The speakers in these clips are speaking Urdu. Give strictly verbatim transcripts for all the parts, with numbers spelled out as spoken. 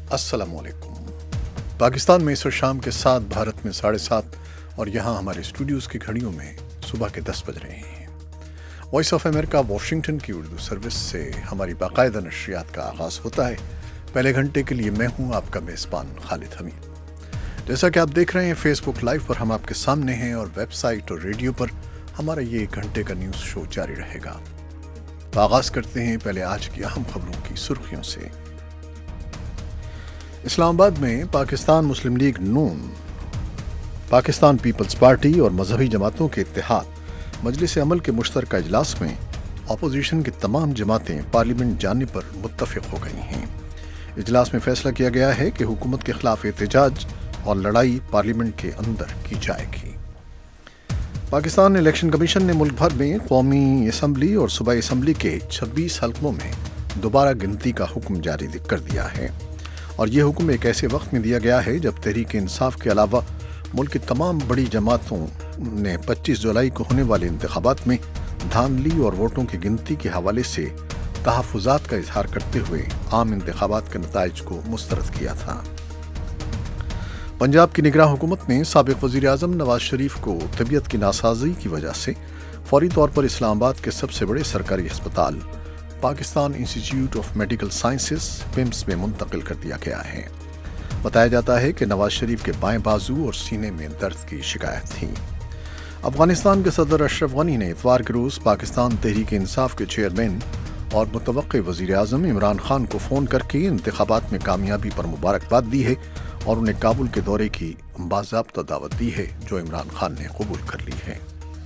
السلام علیکم۔ پاکستان میں اس وقت شام کے سات، بھارت میں ساڑھے سات اور یہاں ہمارے اسٹوڈیوز کی گھڑیوں میں صبح کے دس بج رہے ہیں۔ وائس آف امریکہ واشنگٹن کی اردو سروس سے ہماری باقاعدہ نشریات کا آغاز ہوتا ہے۔ پہلے گھنٹے کے لیے میں ہوں آپ کا میزبان خالد حمید۔ جیسا کہ آپ دیکھ رہے ہیں فیس بک لائیو پر ہم آپ کے سامنے ہیں اور ویب سائٹ اور ریڈیو پر ہمارا یہ ایک گھنٹے کا نیوز شو جاری رہے گا۔ تو آغاز کرتے ہیں پہلے آج کی اہم خبروں کی سرخیوں سے۔ اسلام آباد میں پاکستان مسلم لیگ نون، پاکستان پیپلز پارٹی اور مذہبی جماعتوں کے اتحاد مجلس عمل کے مشترکہ اجلاس میں اپوزیشن کی تمام جماعتیں پارلیمنٹ جانے پر متفق ہو گئی ہیں۔ اجلاس میں فیصلہ کیا گیا ہے کہ حکومت کے خلاف احتجاج اور لڑائی پارلیمنٹ کے اندر کی جائے گی۔ پاکستان الیکشن کمیشن نے ملک بھر میں قومی اسمبلی اور صوبائی اسمبلی کے چھبیس حلقوں میں دوبارہ گنتی کا حکم جاری کر دیا ہے، اور یہ حکم ایک ایسے وقت میں دیا گیا ہے جب تحریک انصاف کے علاوہ ملک کی تمام بڑی جماعتوں نے پچیس جولائی کو ہونے والے انتخابات میں دھاندلی اور ووٹوں کی گنتی کے حوالے سے تحفظات کا اظہار کرتے ہوئے عام انتخابات کے نتائج کو مسترد کیا تھا۔ پنجاب کی نگراں حکومت نے سابق وزیر اعظم نواز شریف کو طبیعت کی ناسازی کی وجہ سے فوری طور پر اسلام آباد کے سب سے بڑے سرکاری ہسپتال پاکستان انسٹیٹیوٹ آف میڈیکل سائنسز پمس میں منتقل کر دیا گیا ہے۔ بتایا جاتا ہے کہ نواز شریف کے بائیں بازو اور سینے میں درد کی شکایت تھی۔ افغانستان کے صدر اشرف غنی نے اتوار کے روز پاکستان تحریک انصاف کے چیئرمین اور متوقع وزیر اعظم عمران خان کو فون کر کے انتخابات میں کامیابی پر مبارکباد دی ہے اور انہیں کابل کے دورے کی باضابطہ دعوت دی ہے، جو عمران خان نے قبول کر لی ہے۔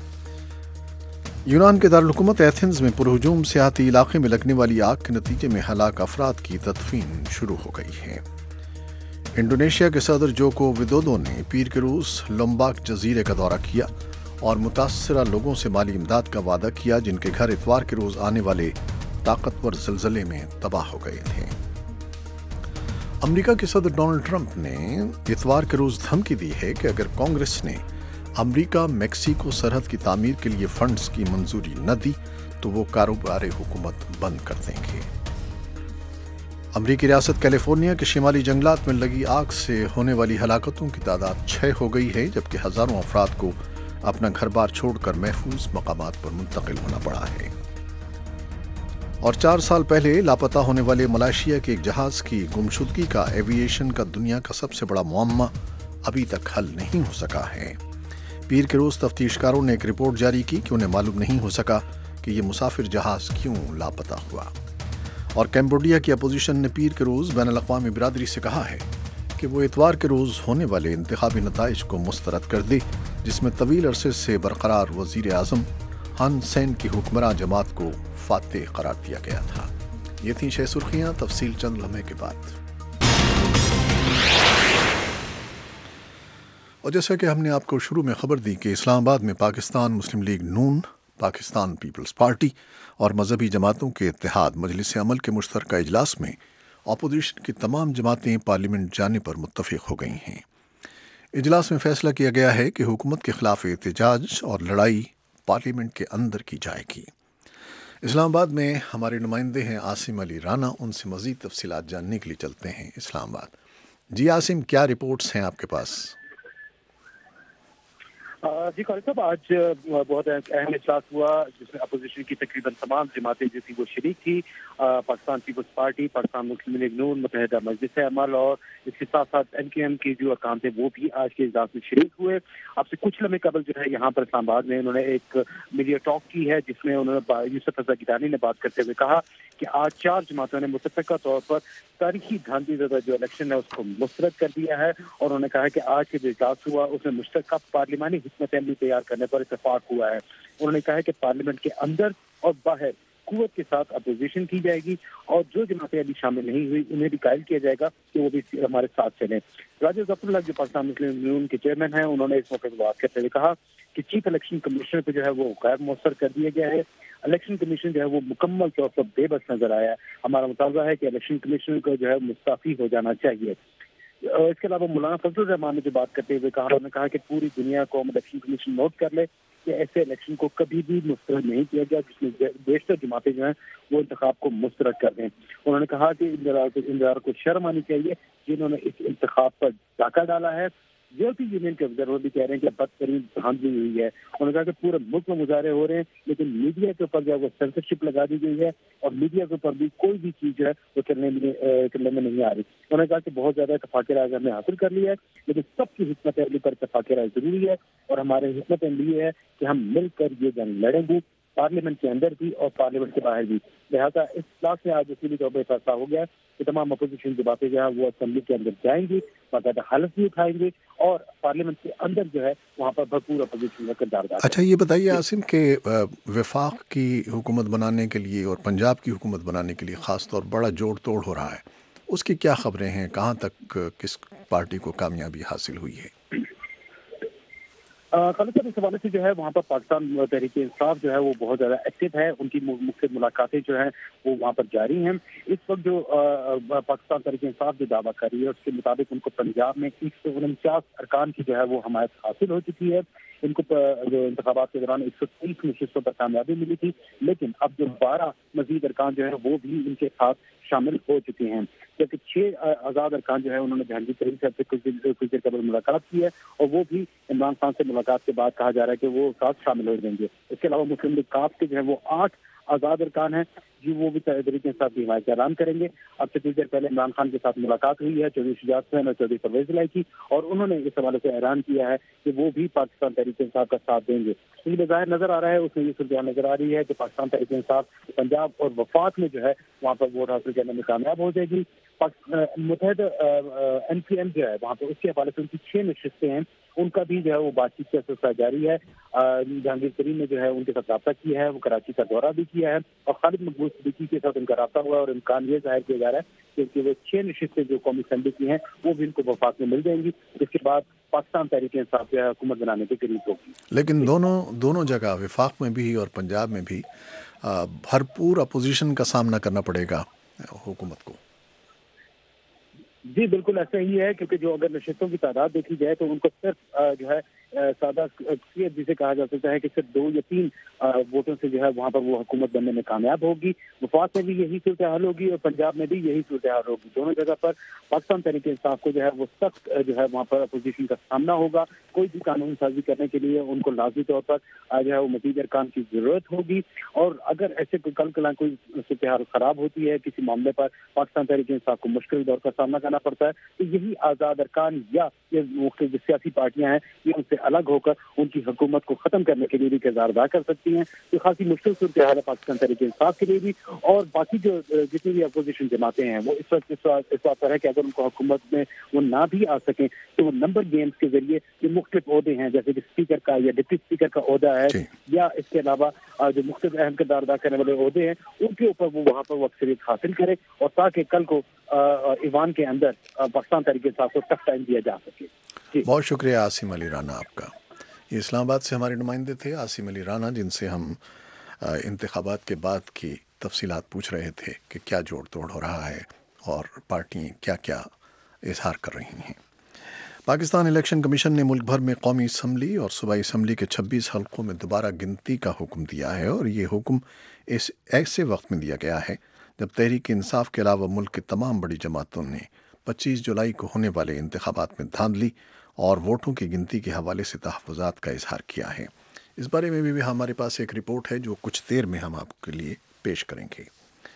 یونان کے دارالحکومت ایتھنز میں پرہجوم سیاحتی علاقے میں لگنے والی آگ کے نتیجے میں ہلاک افراد کی تدفین شروع ہو گئی ہے۔ انڈونیشیا کے صدر جوکو ودودو نے پیر کے روز لومباک جزیرے کا دورہ کیا اور متاثرہ لوگوں سے مالی امداد کا وعدہ کیا جن کے گھر اتوار کے روز آنے والے طاقتور زلزلے میں تباہ ہو گئے تھے۔ امریکہ کے صدر ڈونلڈ ٹرمپ نے اتوار کے روز دھمکی دی ہے کہ اگر کانگریس نے امریکہ میکسیکو سرحد کی تعمیر کے لیے فنڈز کی منظوری نہ دی تو وہ کاروبار حکومت بند کر دیں گے۔ امریکی ریاست کیلیفورنیا کے شمالی جنگلات میں لگی آگ سے ہونے والی ہلاکتوں کی تعداد چھ ہو گئی ہے، جبکہ ہزاروں افراد کو اپنا گھر بار چھوڑ کر محفوظ مقامات پر منتقل ہونا پڑا ہے۔ اور چار سال پہلے لاپتہ ہونے والے ملائیشیا کے ایک جہاز کی گمشدگی کا ایویشن کا دنیا کا سب سے بڑا معمہ ابھی تک حل نہیں ہو سکا ہے۔ پیر کے روز تفتیش کاروں نے ایک رپورٹ جاری کی کہ انہیں معلوم نہیں ہو سکا کہ یہ مسافر جہاز کیوں لاپتہ ہوا۔ اور کمبوڈیا کی اپوزیشن نے پیر کے روز بین الاقوامی برادری سے کہا ہے کہ وہ اتوار کے روز ہونے والے انتخابی نتائج کو مسترد کر دے، جس میں طویل عرصے سے برقرار وزیر اعظم ہن سین کی حکمراں جماعت کو فاتح قرار دیا گیا تھا۔ یہ تھیں شہ سرخیاں، تفصیل چند لمحے کے بعد۔ اور جیسا کہ ہم نے آپ کو شروع میں خبر دی کہ اسلام آباد میں پاکستان مسلم لیگ نون، پاکستان پیپلز پارٹی اور مذہبی جماعتوں کے اتحاد مجلس عمل کے مشترکہ اجلاس میں اپوزیشن کی تمام جماعتیں پارلیمنٹ جانے پر متفق ہو گئی ہیں۔ اجلاس میں فیصلہ کیا گیا ہے کہ حکومت کے خلاف احتجاج اور لڑائی پارلیمنٹ کے اندر کی جائے گی۔ اسلام آباد میں ہمارے نمائندے ہیں عاصم علی رانا، ان سے مزید تفصیلات جاننے کے لیے چلتے ہیں اسلام آباد۔ جی عاصم، کیا رپورٹس ہیں آپ کے پاس؟ جی خالد صاحب، آج بہت اہم اجلاس ہوا جس میں اپوزیشن کی تقریباً تمام جماعتیں جو تھی وہ شریک تھی۔ پاکستان پیپلز پارٹی، پاکستان مسلم لیگ نون، متحدہ مجلس عمل اور اس کے ساتھ ساتھ این کے ایم کے جو ارکان تھے وہ بھی آج کے اجلاس میں شریک ہوئے۔ اب سے کچھ لمحے قبل جو ہے یہاں پر اسلام آباد میں انہوں نے ایک میڈیا ٹاک کی ہے جس میں انہوں نے یوسف رضا گیلانی نے بات کرتے ہوئے کہا کہ آج چار جماعتوں نے متفقہ طور پر تاریخی دھاندلی زدہ جو الیکشن ہے اس کو مسترد کر دیا ہے، اور انہوں نے کہا کہ آج کے جو اجلاس ہوا اس میں مشترکہ پارلیمانی حکمت عملی تیار کرنے پر اتفاق ہوا ہے۔ انہوں نے کہا کہ پارلیمنٹ کے اندر اور باہر قوت کے ساتھ اپوزیشن کی جائے گی، اور جو جماعتیں ابھی شامل نہیں ہوئی انہیں بھی قائل کیا جائے گا کہ وہ بھی ہمارے ساتھ چلیں۔ راجہ ظفر اللہ جو پاکستان مسلم لیگ نون کے چیئرمین ہیں، انہوں نے اس موقع پر بات کرتے ہوئے کہا کہ چیف الیکشن کمشنر کو جو ہے وہ غیر مؤثر کر دیا گیا ہے۔ الیکشن کمیشن جو ہے وہ مکمل طور پر بے بس نظر آیا ہے۔ ہمارا مطالبہ ہے کہ الیکشن کمیشنر کو جو ہے مستعفی ہو جانا چاہیے۔ اس کے علاوہ مولانا فضل الرحمان نے جو بات کرتے ہوئے کہا، انہوں نے کہا کہ پوری دنیا کو الیکشن کمیشن نوٹ کر لے کہ ایسے الیکشن کو کبھی بھی مسترد نہیں کیا گیا جس میں بیشتر جماعتیں جو ہیں وہ انتخاب کو مسترد کر دیں. انہوں نے کہا کہ اندرار کو شرم آنی چاہیے جنہوں نے اس انتخاب پر ڈاکہ ڈالا ہے. یورپی یونین کے ابزرور بھی کہہ رہے ہیں کہ بدترین دھاندلی ہوئی ہے. انہوں نے کہا کہ پورے ملک میں مظاہرے ہو رہے ہیں لیکن میڈیا کے اوپر جو ہے وہ سینسرشپ لگا دی گئی ہے اور میڈیا کے اوپر بھی کوئی بھی چیز جو ہے وہ کرنے میں کرنے میں نہیں آ رہی. انہوں نے کہا کہ بہت زیادہ اتفاق رائے ہم نے حاصل کر لیا ہے لیکن سب کی حکمت عملی پر اتفاق رائے ضروری ہے اور ہمارے حکمت عملی ہے کہ ہم مل کر یہ جنگ لڑیں گے پارلیمنٹ کے اندر بھی اور پارلیمنٹ کے باہر بھی. لہٰذا اس اجلاس میں آج اصولی طور پر فیصلہ ہو گیا کہ تمام اپوزیشن کی باتیں جو ہے وہ اسمبلی کے اندر جائیں گی, باقاعدہ حلف بھی اٹھائیں گے اور پارلیمنٹ کے اندر جو ہے وہاں پر بھرپور اپوزیشن کا کردار ادا. اچھا یہ بتائیے عاصم کہ وفاق کی حکومت بنانے کے لیے اور پنجاب کی حکومت بنانے کے لیے خاص طور بڑا جوڑ توڑ ہو رہا ہے, اس کی کیا خبریں ہیں؟ کہاں تک کس پارٹی کو کامیابی حاصل ہوئی ہے؟ خالد صاحب اس حوالے سے جو ہے وہاں پر پاکستان تحریک انصاف جو ہے وہ بہت زیادہ ایکٹیو ہے. ان کی مختلف ملاقاتیں جو ہیں وہ وہاں پر جاری ہیں. اس وقت جو پاکستان تحریک انصاف جو دعویٰ کر رہی ہے اس کے مطابق ان کو پنجاب میں ایک سو انچاس ارکان کی جو ہے وہ حمایت حاصل ہو چکی ہے. ان کو جو انتخابات کے دوران ایک سو تیس نشستوں پر کامیابی ملی تھی لیکن اب جو بارہ مزید ارکان جو ہے وہ بھی ان کے ساتھ شامل ہو چکے ہیں جبکہ چھ آزاد ارکان جو ہے انہوں نے جہانگیر ترین صاحب سے کچھ کچھ دیر قبل ملاقات کی ہے اور وہ بھی عمران خان سے ملاقات کے بعد کہا جا رہا ہے کہ وہ ساتھ شامل ہو جائیں گے. اس کے علاوہ مسلم لیگ کاف کے جو ہے وہ آٹھ آزاد ارکان ہیں جی وہ بھی تحریک انصاف کی حمایت کا اعلان کریں گے. اب سے کچھ دیر پہلے عمران خان کے ساتھ ملاقات ہوئی ہے چودھری شجاعت حسین اور چودھری پرویز الہی کی اور انہوں نے اس حوالے سے اعلان کیا ہے کہ وہ بھی پاکستان تحریک انصاف کا ساتھ دیں گے. یہ بظاہر نظر آ رہا ہے اس میں یہ صورتحال نظر آ رہی ہے کہ پاکستان تحریک انصاف پنجاب اور وفاق میں جو ہے وہاں پر ووٹ حاصل کرنے میں کامیاب ہو جائے گی. متحدہ این پی ایم جو ہے وہاں پر اس کے حوالے سے ان کی چھ نشستیں ہیں ان کا بھی جو ہے وہ بات چیت کا سلسلہ جاری ہے. جہانگیر ترین نے جو ہے ان کے ساتھ رابطہ کیا ہے, وہ کراچی کا دورہ بھی کیا ہے اور خالد مقبول صدیقی کے ساتھ ان کا رابطہ ہوا اور امکان یہ ظاہر کیا جا رہا ہے کہ وہ چھ نشستیں جو قومی اسمبلی کی ہیں وہ بھی ان کو وفاق میں مل جائیں گی. اس کے بعد پاکستان تحریک انصاف جو ہے حکومت بنانے کے قریب ہوگی. لیکن دونوں دونوں جگہ وفاق میں بھی اور پنجاب میں بھی بھرپور اپوزیشن کا سامنا کرنا پڑے گا حکومت کو. جی بالکل ایسا ہی ہے کیونکہ جو اگر نشستوں کی تعداد دیکھی جائے تو ان کو صرف جو ہے سادہ اکثریت جسے کہا جا سکتا ہے کہ صرف دو یا تین ووٹوں سے جو ہے وہاں پر وہ حکومت بننے میں کامیاب ہوگی. وفاق میں بھی یہی صورتحال ہوگی اور پنجاب میں بھی یہی صورتحال ہوگی. دونوں جگہ پر پاکستان تحریک انصاف کو جو ہے وہ سخت جو ہے وہاں پر اپوزیشن کا سامنا ہوگا. کوئی بھی قانون سازی کرنے کے لیے ان کو لازمی طور پر جو ہے وہ مزید ارکان کی ضرورت ہوگی اور اگر ایسے کوئی کل کلا کوئی صورتحال خراب ہوتی ہے کسی معاملے پر پاکستان تحریک انصاف کو مشکل دور کا سامنا کرنا پڑتا ہے تو یہی آزاد ارکان یا یہ مختلف سیاسی پارٹیاں ہیں یہ ان سے الگ ہو کر ان کی حکومت کو ختم کرنے کے لیے بھی کردار ادا کر سکتی ہیں. یہ خاصی مشکل صورتحال ہے پاکستان تحریک انصاف کے لیے بھی اور باقی جو جتنی بھی اپوزیشن جماعتیں ہیں وہ اس وقت اس بات پر ہے کہ اگر ان کو حکومت میں وہ نہ بھی آ سکیں تو وہ نمبر گیمز کے ذریعے جو مختلف عہدے ہیں جیسے کہ اسپیکر کا یا ڈپٹی اسپیکر کا عہدہ ہے یا اس کے علاوہ جو مختلف اہم کردار ادا کرنے والے عہدے ہیں ان کے اوپر وہ وہاں پر وہ اکثریت حاصل کرے اور تاکہ کل کو ایوان کے اندر پاکستان تحریک انصاف کو ٹف ٹائم دیا جا سکے. بہت شکریہ عاصم علی رانا آپ کا. یہ اسلام آباد سے ہمارے نمائندے تھے عاصم علی رانا جن سے ہم انتخابات کے بعد کی تفصیلات پوچھ رہے تھے کہ کیا جوڑ توڑ ہو رہا ہے اور پارٹیاں کیا کیا اظہار کر رہی ہیں. پاکستان الیکشن کمیشن نے ملک بھر میں قومی اسمبلی اور صوبائی اسمبلی کے چھبیس حلقوں میں دوبارہ گنتی کا حکم دیا ہے اور یہ حکم اس ایسے وقت میں دیا گیا ہے جب تحریک انصاف کے علاوہ ملک کے تمام بڑی جماعتوں نے پچیس جولائی کو ہونے والے انتخابات میں دھاندلی اور ووٹوں کی گنتی کے حوالے سے تحفظات کا اظہار کیا ہے. اس بارے میں بھی ہمارے پاس ایک رپورٹ ہے جو کچھ دیر میں ہم آپ کے لیے پیش کریں گے.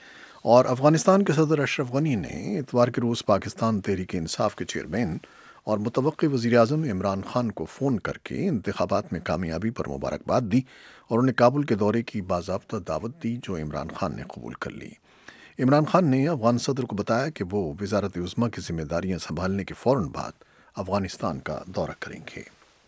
اور افغانستان کے صدر اشرف غنی نے اتوار کے روز پاکستان تحریک انصاف کے چیئرمین اور متوقع وزیر اعظم عمران خان کو فون کر کے انتخابات میں کامیابی پر مبارکباد دی اور انہیں کابل کے دورے کی باضابطہ دعوت دی جو عمران خان نے قبول کر لی. عمران خان نے افغان صدر کو بتایا کہ وہ وزارت عظمیٰ کی ذمہ داریاں سنبھالنے کے فوراً بعد افغانستان کا دورہ کریں گے.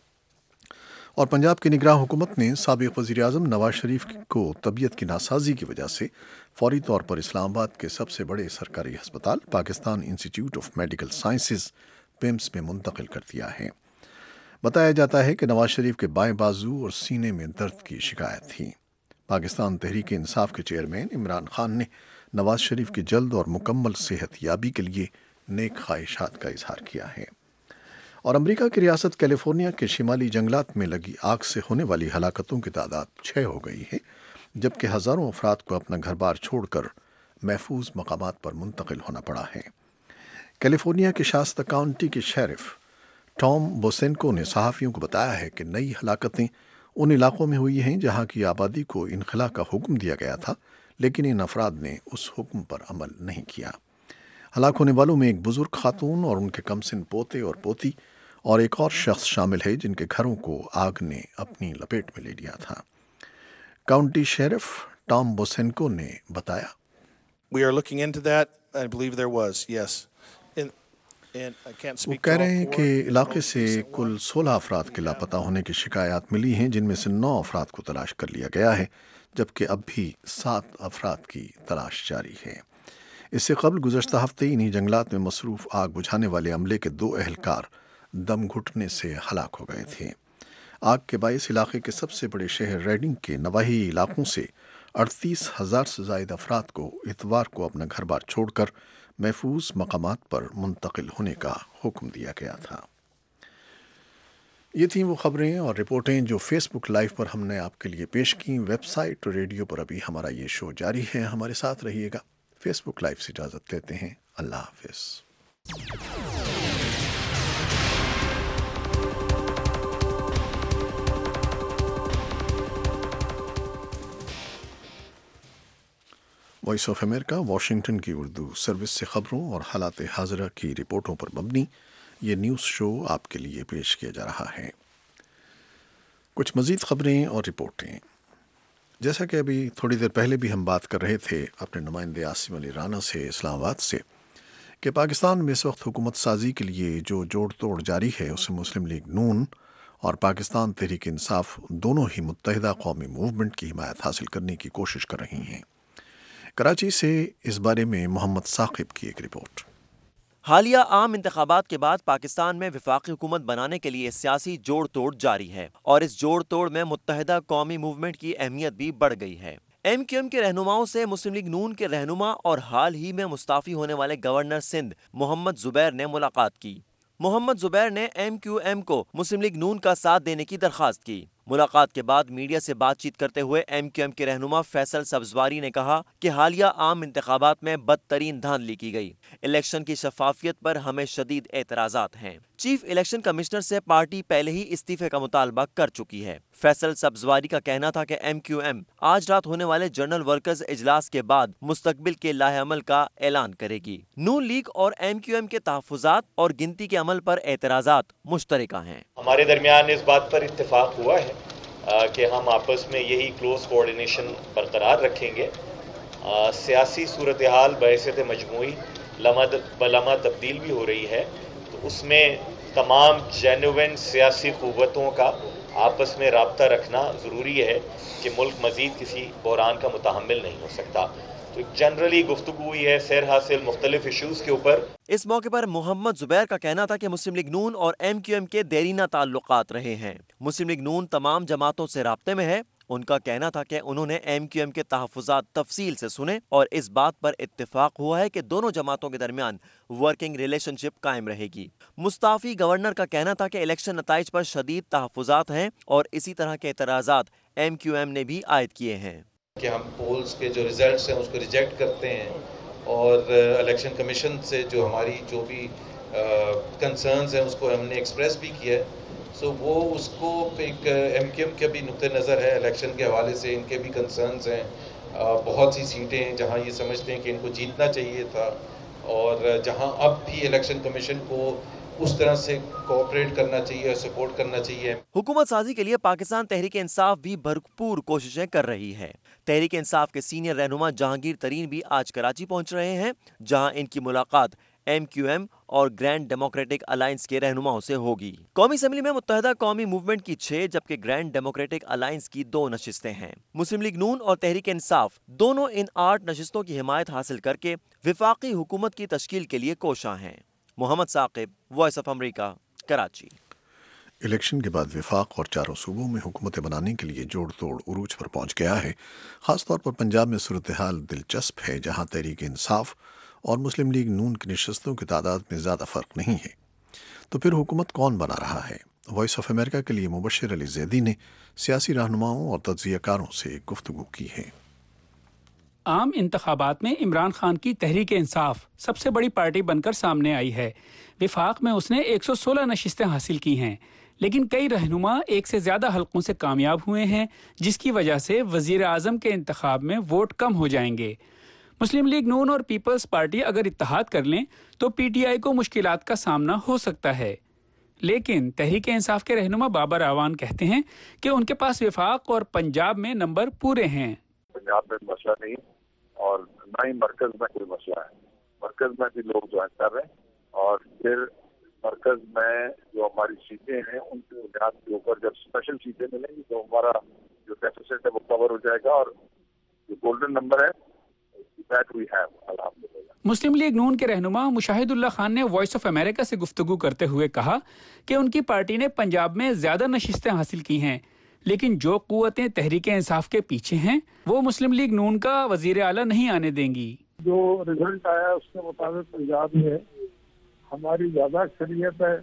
اور پنجاب کی نگراں حکومت نے سابق وزیر اعظم نواز شریف کو طبیعت کی ناسازی کی وجہ سے فوری طور پر اسلام آباد کے سب سے بڑے سرکاری ہسپتال پاکستان انسٹی ٹیوٹ آف میڈیکل سائنسز پیمس میں منتقل کر دیا ہے. بتایا جاتا ہے کہ نواز شریف کے بائیں بازو اور سینے میں درد کی شکایت تھی. پاکستان تحریک انصاف کے چیئرمین عمران خان نے نواز شریف کی جلد اور مکمل صحت یابی کے لیے نیک خواہشات کا اظہار کیا ہے. اور امریکہ کی ریاست کیلیفورنیا کے شمالی جنگلات میں لگی آگ سے ہونے والی ہلاکتوں کی تعداد چھ ہو گئی ہے، جبکہ ہزاروں افراد کو اپنا گھر بار چھوڑ کر محفوظ مقامات پر منتقل ہونا پڑا ہے۔ کیلیفورنیا کے شاستہ کاؤنٹی کے شیرف ٹام بوسینکو نے صحافیوں کو بتایا ہے کہ نئی ہلاکتیں ان علاقوں میں ہوئی ہیں جہاں کی آبادی کو انخلا کا حکم دیا گیا تھا، لیکن ان افراد نے اس حکم پر عمل نہیں کیا۔ ہلاک ہونے والوں میں ایک بزرگ خاتون اور ان کے کمسن پوتے اور پوتی اور ایک اور شخص شامل ہے جن کے گھروں کو آگ نے اپنی لپیٹ میں لے لیا تھا۔ کاؤنٹی شیرف ٹام بوسینکو نے بتایا، We are looking into that. I believe there was, yes. And, and I can't وہ speak کہہ to all رہے ہیں four. کہ We know علاقے the سے recent کل one. سولہ افراد کے لاپتہ ہونے کی شکایات ملی ہیں، جن میں سے نو افراد کو تلاش کر لیا گیا ہے، جبکہ اب بھی سات افراد کی تلاش جاری ہے۔ اس سے قبل گزشتہ ہفتے انہی جنگلات میں مصروف آگ بجھانے والے عملے کے دو اہلکار دم گھٹنے سے ہلاک ہو گئے تھے۔ آگ کے باعث علاقے کے سب سے بڑے شہر ریڈنگ کے نواحی علاقوں سے اڑتیس ہزار سے زائد افراد کو اتوار کو اپنا گھر بار چھوڑ کر محفوظ مقامات پر منتقل ہونے کا حکم دیا گیا تھا۔ یہ تھیں وہ خبریں اور رپورٹیں جو فیس بک لائیو پر ہم نے آپ کے لیے پیش کیں۔ ویب سائٹ اور ریڈیو پر ابھی ہمارا یہ شو جاری ہے، ہمارے ساتھ رہیے گا۔ فیس بک لائیو سے اجازت لیتے ہیں، اللہ حافظ۔ وائس آف امریکہ واشنگٹن کی اردو سروس سے خبروں اور حالات حاضرہ کی رپورٹوں پر مبنی یہ نیوز شو آپ کے لیے پیش کیا جا رہا ہے۔ کچھ مزید خبریں اور رپورٹیں، جیسا کہ ابھی تھوڑی دیر پہلے بھی ہم بات کر رہے تھے اپنے نمائندے عاصم علی رانا سے اسلام آباد سے، کہ پاکستان میں اس وقت حکومت سازی کے لیے جو جوڑ توڑ جاری ہے اس میں مسلم لیگ نون اور پاکستان تحریک انصاف دونوں ہی متحدہ قومی موومنٹ کی حمایت حاصل کرنے کی کوشش کر رہی ہیں۔ کراچی سے اس بارے میں محمد ثاقب کی ایک رپورٹ۔ حالیہ عام انتخابات کے بعد پاکستان میں وفاقی حکومت بنانے کے لیے سیاسی جوڑ توڑ جاری ہے، اور اس جوڑ توڑ میں متحدہ قومی موومنٹ کی اہمیت بھی بڑھ گئی ہے۔ ایم کیو ایم کے رہنماؤں سے مسلم لیگ نون کے رہنما اور حال ہی میں مستعفی ہونے والے گورنر سندھ محمد زبیر نے ملاقات کی۔ محمد زبیر نے ایم کیو ایم کو مسلم لیگ نون کا ساتھ دینے کی درخواست کی۔ ملاقات کے بعد میڈیا سے بات چیت کرتے ہوئے ایم کیو ایم کے رہنما فیصل سبزواری نے کہا کہ حالیہ عام انتخابات میں بدترین دھاندلی کی گئی۔ الیکشن کی شفافیت پر ہمیں شدید اعتراضات ہیں۔ چیف الیکشن کمشنر سے پارٹی پہلے ہی استعفے کا مطالبہ کر چکی ہے۔ فیصل سبزواری کا کہنا تھا کہ ایم کیو ایم آج رات ہونے والے جنرل ورکرز اجلاس کے بعد مستقبل کے لاہ عمل کا اعلان کرے گی۔ نون لیگ اور ایم کیو ایم کے تحفظات اور گنتی کے عمل پر اعتراضات مشترکہ ہیں۔ ہمارے درمیان اس بات پر اتفاق ہوا ہے کہ ہم آپس میں یہی کلوز کوارڈینیشن برقرار رکھیں گے۔ سیاسی صورتحال بحیثیت مجموعی لمحہ بلمحہ تبدیل بھی ہو رہی ہے، تو اس میں تمام جینوین سیاسی قوتوں کا آپس میں رابطہ رکھنا ضروری ہے کہ ملک مزید کسی بحران کا متحمل نہیں ہو سکتا۔ تو جنرلی گفتگو ہوئی ہے سیر حاصل مختلف ایشوز کے اوپر۔ اس موقع پر محمد زبیر کا کہنا تھا کہ مسلم لیگ نون اور ایم کیو ایم کے دیرینہ تعلقات رہے ہیں۔ مسلم لیگ نون تمام جماعتوں سے رابطے میں ہے۔ ان کا کہنا تھا کہ انہوں نے ایم کیو ایم کے تحفظات تفصیل سے سنے اور اس بات پر اتفاق ہوا ہے کہ دونوں جماعتوں کے درمیان ورکنگ ریلیشن شپ قائم رہے گی۔ مستعفی گورنر کا کہنا تھا کہ الیکشن نتائج پر شدید تحفظات ہیں اور اسی طرح کے اعتراضات ایم کیو ایم نے بھی عائد کیے ہیں کہ ہم پولز کے جو ریزلٹس ہیں اس کو ریجیکٹ کرتے ہیں، اور الیکشن کمیشن سے جو ہماری جو بھی کنسرنز ہیں اس کو ہم نے ایکسپریس بھی کیا ہے۔ سو وہ اس کو ایک ایم کیو ایم کا بھی نقطہ نظر ہے الیکشن کے حوالے سے، ان کے بھی کنسرنز ہیں۔ بہت سی سیٹیں ہیں جہاں یہ سمجھتے ہیں کہ ان کو جیتنا چاہیے تھا، اور جہاں اب بھی الیکشن کمیشن کو اس طرح سے کوآپریٹ کرنا چاہیے اور سپورٹ کرنا چاہیے۔ حکومت سازی کے لیے پاکستان تحریک انصاف بھی بھرپور کوششیں کر رہی ہے۔ تحریک انصاف کے سینئر رہنما جہانگیر ترین بھی آج کراچی پہنچ رہے ہیں، جہاں ان کی ملاقات ایم کیو ایم اور گرینڈ ڈیموکریٹک الائنس کے رہنماؤں سے ہوگی۔ قومی اسمبلی میں متحدہ قومی موومنٹ کی چھ جبکہ گرینڈ ڈیموکریٹک الائنس کی دو نشستیں ہیں۔ مسلم لیگ نون اور تحریک انصاف دونوں ان آٹھ نشستوں کی حمایت حاصل کر کے وفاقی حکومت کی تشکیل کے لیے کوشاں ہیں۔ Muhammad Saqib, Voice of America, Karachi. Election کے بعد وفاق اور چاروں صوبوں میں حکومتیں بنانے کے لیے جوڑ توڑ عروج پر پہنچ گیا ہے۔ خاص طور پر پنجاب میں صورتحال دلچسپ ہے، جہاں تحریک انصاف اور مسلم لیگ نون کی نشستوں کی تعداد میں زیادہ فرق نہیں ہے۔ تو پھر حکومت کون بنا رہا ہے؟ وائس آف امریکہ کے لیے مبشر علی زیدی نے سیاسی رہنماؤں اور تجزیہ کاروں سے گفتگو کی ہے۔ عام انتخابات میں عمران خان کی تحریک انصاف سب سے بڑی پارٹی بن کر سامنے آئی ہے۔ وفاق میں اس نے ایک سو سولہ نشستیں حاصل کی ہیں، لیکن کئی رہنما ایک سے زیادہ حلقوں سے کامیاب ہوئے ہیں، جس کی وجہ سے وزیر اعظم کے انتخاب میں ووٹ کم ہو جائیں گے۔ مسلم لیگ نون اور پیپلز پارٹی اگر اتحاد کر لیں تو پی ٹی آئی کو مشکلات کا سامنا ہو سکتا ہے، لیکن تحریک انصاف کے رہنما بابر اعوان کہتے ہیں کہ ان کے پاس وفاق اور پنجاب میں نمبر پورے ہیں۔ پنجاب میں مسئلہ نہیں اور نہ ہی مرکز میں کوئی مسئلہ ہے، مرکز میں بھی لوگ جوائن کر رہے ہیں، اور پھر مرکز میں جو ہماری سیٹیں ہیں ان کی بنیاد کے اوپر جب اسپیشل سیٹیں ملیں گی تو ہمارا جو ڈیفیسٹ ہے وہ کور ہو جائے گا، اور جو گولڈن نمبر ہے دیٹ وی ہیو الحمدللہ۔ مسلم لیگ نون کے رہنما مشاہد اللہ خان نے وائس آف امریکہ سے گفتگو کرتے ہوئے کہا کہ ان کی پارٹی نے پنجاب میں زیادہ نشستیں حاصل کی ہیں، لیکن جو قوتیں تحریک انصاف کے پیچھے ہیں وہ مسلم لیگ نون کا وزیر اعلیٰ نہیں آنے دیں گی۔ جو رزلٹ آیا اس کے مطابق پنجاب میں ہماری زیادہ اکثریت ہے،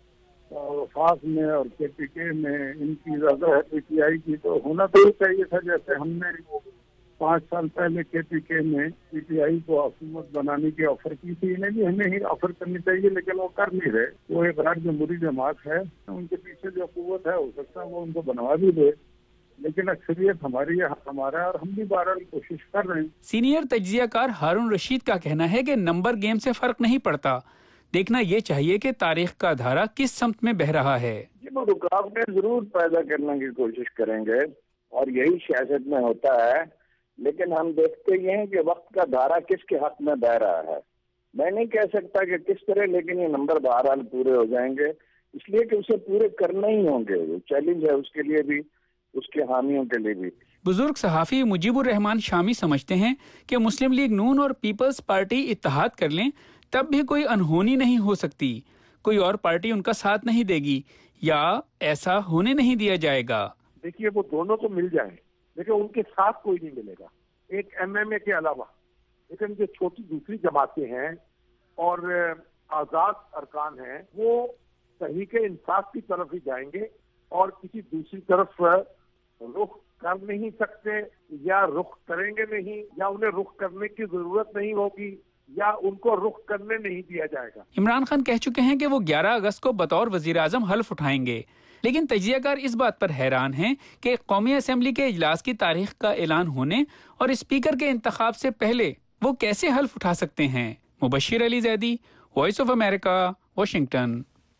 وفاق میں اور کے پی کے میں ان کی زیادہ ہے پی ٹی آئی کی، تو ہونا تو چاہیے تھا جیسے ہم نے پانچ سال پہلے کے پی کے میں پی ٹی آئی کو حکومت بنانے کی آفر کی تھی، انہیں بھی ہمیں ہی آفر کرنی چاہیے، لیکن وہ کر نہیں رہے۔ وہ ایک غیر جمہوری جماعت ہے، ان کے پیچھے جو قوت ہے ہو سکتا ہے وہ ان کو بنوا بھی دے، لیکن اکثریت ہماری ہمارا اور ہم بھی بہرحال کوشش کر رہے ہیں۔ سینئر تجزیہ کار ہارون رشید کا کہنا ہے کہ نمبر گیم سے فرق نہیں پڑتا، دیکھنا یہ چاہیے کہ تاریخ کا دھارا کس سمت میں بہہ رہا ہے۔ وہ رکاوٹیں ضرور پیدا کرنے کی کوشش کریں گے اور یہی سیاست میں ہوتا ہے، لیکن ہم دیکھتے یہ ہیں کہ وقت کا دھارا کس کے حق میں بہ رہا ہے۔ میں نہیں کہہ سکتا کہ کس طرح، لیکن یہ نمبر بہرحال پورے ہو جائیں گے، اس لیے کہ اسے پورے کرنے ہی ہوں گے۔ وہ چیلنج ہے اس کے لیے بھی، اس کے حامیوں کے لیے بھی۔ بزرگ صحافی مجیب الرحمان شامی سمجھتے ہیں کہ مسلم لیگ نون اور پیپلز پارٹی اتحاد کر لیں تب بھی کوئی انہونی نہیں ہو سکتی، کوئی اور پارٹی ان کا ساتھ نہیں دے گی یا ایسا ہونے نہیں دیا جائے گا۔ دیکھیے وہ دونوں تو مل جائیں لیکن ان کے ساتھ کوئی نہیں ملے گا، ایک ایم ایم اے کے علاوہ، لیکن جو چھوٹی دوسری جماعتیں ہیں اور آزاد ارکان ہیں وہ تحریک انصاف کی طرف ہی جائیں گے اور کسی دوسری طرف رخ کر نہیں سکتے، یا رخ کریں گے نہیں، یا انہیں رخ کرنے کی ضرورت نہیں ہوگی، یا ان کو رخ کرنے نہیں دیا جائے گا۔ عمران خان کہہ چکے ہیں کہ وہ گیارہ اگست کو بطور وزیر اعظم حلف اٹھائیں گے، لیکن تجزیہ کار اس بات پر حیران ہیں کہ قومی اسمبلی کے اجلاس کی تاریخ کا اعلان ہونے اور اسپیکر کے انتخاب سے پہلے وہ کیسے حلف اٹھا سکتے ہیں۔ Mubashir Ali Zaidi, Voice of America, Washington.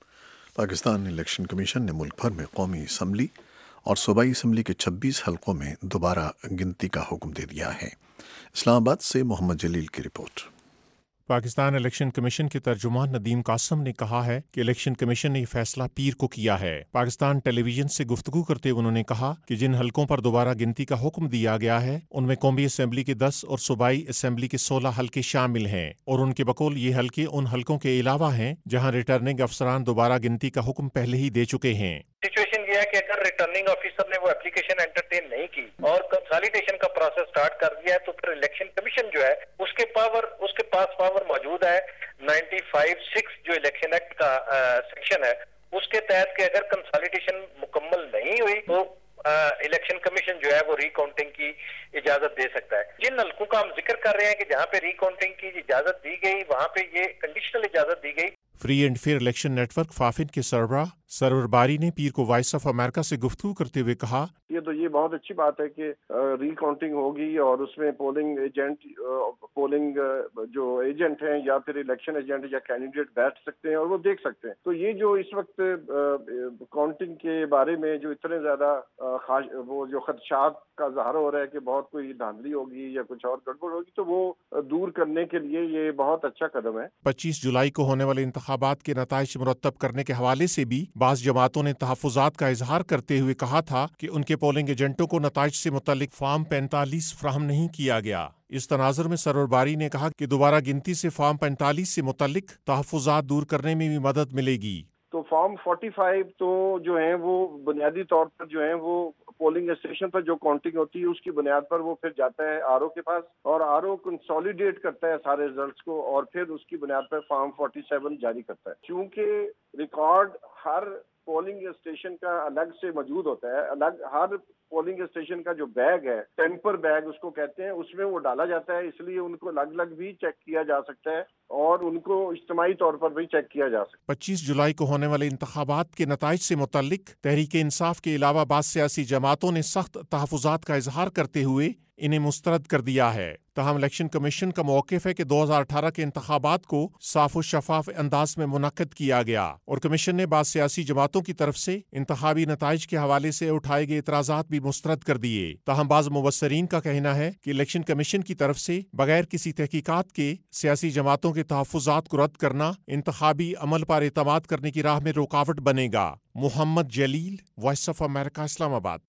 Pakistan Election Commission نے ملک بھر میں قومی اسمبلی اور صوبائی اسمبلی کے چھبیس حلقوں میں دوبارہ گنتی کا حکم دے دیا ہے۔ اسلام آباد سے محمد جلیل کی رپورٹ۔ پاکستان الیکشن کمیشن کے ترجمان ندیم قاسم نے کہا ہے کہ الیکشن کمیشن نے یہ فیصلہ پیر کو کیا ہے۔ پاکستان ٹیلی ویژن سے گفتگو کرتے ہوئے انہوں نے کہا کہ جن حلقوں پر دوبارہ گنتی کا حکم دیا گیا ہے ان میں قومی اسمبلی کے دس اور صوبائی اسمبلی کے سولہ حلقے شامل ہیں، اور ان کے بقول یہ حلقے ان حلقوں کے علاوہ ہیں جہاں ریٹرننگ افسران دوبارہ گنتی کا حکم پہلے ہی دے چکے ہیں۔ سچویشن یہ ہے کہ اگر ریٹرننگ آفیسر نے وہ اپلیکیشن انٹرٹین نہیں کی اور کنسالیڈیشن کا پروسیس سٹارٹ کر دیا ہے تو پھر الیکشن کمیشن جو ہے اس کے پاور اس کے پاس پاور موجود ہے نائنٹی فائیو سکس جو الیکشن ایکٹ کا سیکشن ہے اس کے تحت کہ اگر کنسالیڈیشن مکمل نہیں ہوئی تو الیکشن کمیشن جو ہے وہ ری کاؤنٹنگ کی اجازت دے سکتا ہے۔ جن حلقوں کا ہم ذکر کر رہے ہیں کہ جہاں پہ ری کاؤنٹنگ کی اجازت دی گئی وہاں پہ یہ کنڈیشنل اجازت دی گئی۔ فری اینڈ فیئر الیکشن نیٹ ورک فافن کے سربراہ سرور باری نے پیر کو وائس آف امریکہ سے گفتگو کرتے ہوئے کہا، یہ تو یہ بہت اچھی بات ہے کہ ری کاؤنٹنگ ہوگی اور اس میں پولنگ ایجنٹ پولنگ جو ایجنٹ ہیں یا پھر الیکشن ایجنٹ یا کینڈیڈیٹ بیٹھ سکتے ہیں اور وہ دیکھ سکتے ہیں۔ تو یہ جو اس وقت کاؤنٹنگ کے بارے میں جو اتنے زیادہ وہ جو خدشات کا اظہار ہو رہا ہے کہ بہت کوئی دھاندلی ہوگی یا کچھ اور گڑبڑ ہوگی تو وہ دور کرنے کے لیے یہ بہت اچھا قدم ہے۔ پچیس جولائی کو ہونے والے انتخابات کے نتائج مرتب کرنے کے حوالے سے بھی بعض جماعتوں نے تحفظات کا اظہار کرتے ہوئے کہا تھا کہ ان کے پولنگ ایجنٹوں کو نتائج سے متعلق فارم پینتالیس فراہم نہیں کیا گیا۔ اس تناظر میں سرور باری نے کہا کہ دوبارہ گنتی سے فارم پینتالیس سے متعلق تحفظات دور کرنے میں بھی مدد ملے گی۔ تو فارم فورٹی فائیو تو جو ہیں وہ بنیادی طور پر جو ہیں وہ پولنگ اسٹیشن پر جو کاؤنٹنگ ہوتی ہے اس کی بنیاد پر وہ پھر جاتا ہے آر او کے پاس، اور آر او کنسولیڈیٹ کرتا ہے سارے ریزلٹس کو اور پھر اس کی بنیاد پر فارم فورٹی سیون جاری کرتا ہے. چونکہ ریکارڈ ہر پولنگ اسٹیشن کا الگ سے موجود ہوتا ہے، الگ ہر پولنگ اسٹیشن کا جو بیگ ہے، ٹیمپر بیگ اس کو کہتے ہیں، اس میں وہ ڈالا جاتا ہے، اس لیے ان کو الگ الگ بھی چیک کیا جا سکتا ہے اور ان کو اجتماعی طور پر بھی چیک کیا جا سکتا ہے. پچیس جولائی کو ہونے والے انتخابات کے نتائج سے متعلق تحریک انصاف کے علاوہ بعض سیاسی جماعتوں نے سخت تحفظات کا اظہار کرتے ہوئے انہیں مسترد کر دیا ہے. تاہم الیکشن کمیشن کا موقف ہے کہ دو ہزار اٹھارہ کے انتخابات کو صاف و شفاف انداز میں منعقد کیا گیا، اور کمیشن نے بعض سیاسی جماعتوں کی طرف سے انتخابی نتائج کے حوالے سے اٹھائے گئے اعتراضات بھی مسترد کر دیے. تاہم بعض مبصرین کا کہنا ہے کہ الیکشن کمیشن کی طرف سے بغیر کسی تحقیقات کے سیاسی جماعتوں کے تحفظات کو رد کرنا انتخابی عمل پر اعتماد کرنے کی راہ میں رکاوٹ بنے گا. محمد جلیل، وائس آف امریکہ، اسلام آباد.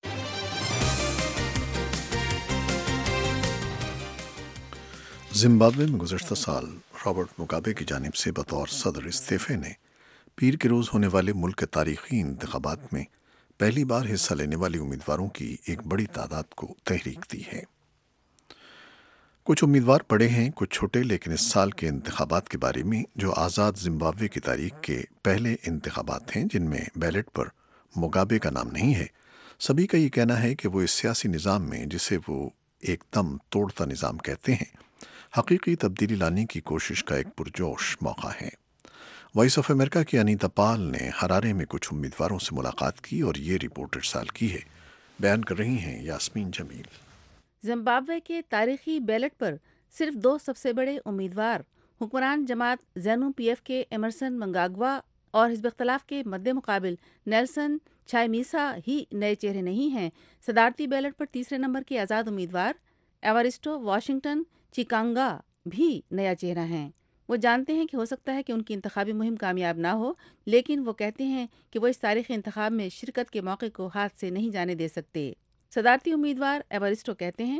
زمبابوے میں گزشتہ سال رابرٹ مگابے کی جانب سے بطور صدر استعفے نے پیر کے روز ہونے والے ملک کے تاریخی انتخابات میں پہلی بار حصہ لینے والے امیدواروں کی ایک بڑی تعداد کو تحریک دی ہے. کچھ امیدوار بڑے ہیں، کچھ چھوٹے، لیکن اس سال کے انتخابات کے بارے میں جو آزاد زمبابوے کی تاریخ کے پہلے انتخابات ہیں جن میں بیلٹ پر مگابے کا نام نہیں ہے، سبھی کا یہ کہنا ہے کہ وہ اس سیاسی نظام میں جسے وہ ایک دم توڑتا نظام کہتے ہیں حقیقی تبدیلی لانے کی کوشش کا ایک پرجوش موقع ہے. وائس آف امریکہ کی انیتا پال نے ہرارے میں کچھ امیدواروں سے ملاقات کی اور یہ رپورٹ ارسال کی ہے. بیان کر رہی ہیں یاسمین جمیل. زمبابوے کے تاریخی بیلٹ پر صرف دو سب سے بڑے امیدوار حکمران جماعت زینو پی ایف کے ایمرسن منگاگوا اور حزب اختلاف کے مد مقابل نیلسن چھائمیسا ہی نئے چہرے نہیں ہیں. صدارتی بیلٹ پر تیسرے نمبر کے آزاد امیدوار ایوارسٹو واشنگٹن چیکانگا بھی نیا چہرہ ہیں. وہ جانتے ہیں کہ ہو سکتا ہے کہ ان کی انتخابی مہم کامیاب نہ ہو، لیکن وہ کہتے ہیں کہ وہ اس تاریخی انتخاب میں شرکت کے موقع کو ہاتھ سے نہیں جانے دے سکتے. صدارتی امیدوار ایوارسٹو کہتے ہیں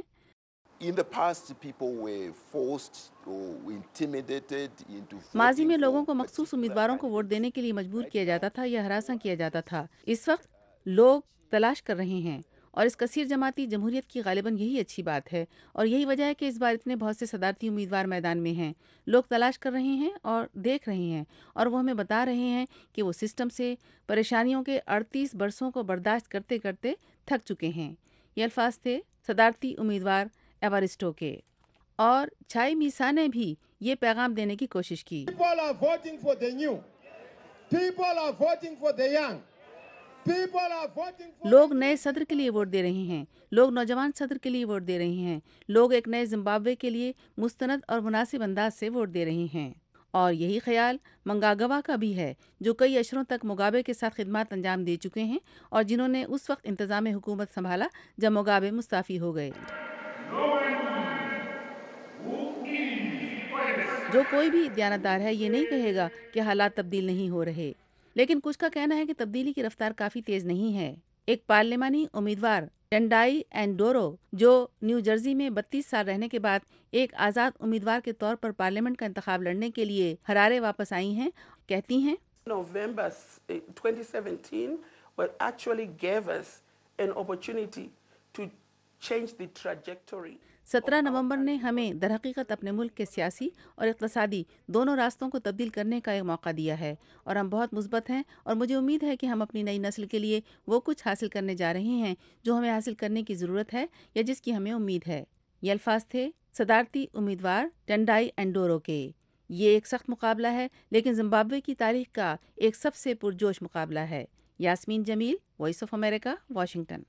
ماضی میں لوگوں کو مخصوص امیدواروں کو ووٹ دینے کے لیے مجبور کیا جاتا تھا یا ہراساں کیا جاتا تھا. اس وقت لوگ تلاش کر رہے ہیں اور اس کثیر جماعتی جمہوریت کی غالباً یہی اچھی بات ہے، اور یہی وجہ ہے کہ اس بار اتنے بہت سے صدارتی امیدوار میدان میں ہیں. لوگ تلاش کر رہے ہیں اور دیکھ رہے ہیں، اور وہ ہمیں بتا رہے ہیں کہ وہ سسٹم سے پریشانیوں کے اڑتیس برسوں کو برداشت کرتے کرتے تھک چکے ہیں. یہ الفاظ تھے صدارتی امیدوار ایوارسٹو کے. اور چھائی میسا نے بھی یہ پیغام دینے کی کوشش کی. لوگ نئے صدر کے لیے ووٹ دے رہے ہیں، لوگ نوجوان صدر کے لیے ووٹ دے رہے ہیں، لوگ ایک نئے زمبابوے کے لیے مستند اور مناسب انداز سے ووٹ دے رہے ہیں. اور یہی خیال منگاگوا کا بھی ہے، جو کئی اشروں تک مگابے کے ساتھ خدمات انجام دے چکے ہیں اور جنہوں نے اس وقت انتظام حکومت سنبھالا جب مگابے مستعفی ہو گئے. جو کوئی بھی دیانتدار ہے یہ نہیں کہے گا کہ حالات تبدیل نہیں ہو رہے، لیکن کچھ کا کہنا ہے کہ تبدیلی کی رفتار کافی تیز نہیں ہے. ایک پارلیمانی امیدوار ٹینڈائی اینڈورو جو نیو جرسی میں بتیس سال رہنے کے بعد ایک آزاد امیدوار کے طور پر پارلیمنٹ کا انتخاب لڑنے کے لیے ہرارے واپس آئی ہیں، کہتی ہیں November twenty seventeen what actually gave us an opportunity to change the trajectory. سترہ نومبر نے ہمیں در حقیقت اپنے ملک کے سیاسی اور اقتصادی دونوں راستوں کو تبدیل کرنے کا ایک موقع دیا ہے، اور ہم بہت مثبت ہیں اور مجھے امید ہے کہ ہم اپنی نئی نسل کے لیے وہ کچھ حاصل کرنے جا رہے ہیں جو ہمیں حاصل کرنے کی ضرورت ہے یا جس کی ہمیں امید ہے. یہ الفاظ تھے صدارتی امیدوار ٹینڈائی اینڈورو کے. یہ ایک سخت مقابلہ ہے لیکن زمبابوے کی تاریخ کا ایک سب سے پرجوش مقابلہ ہے. Yasmin Jamil, Voice of America, Washington.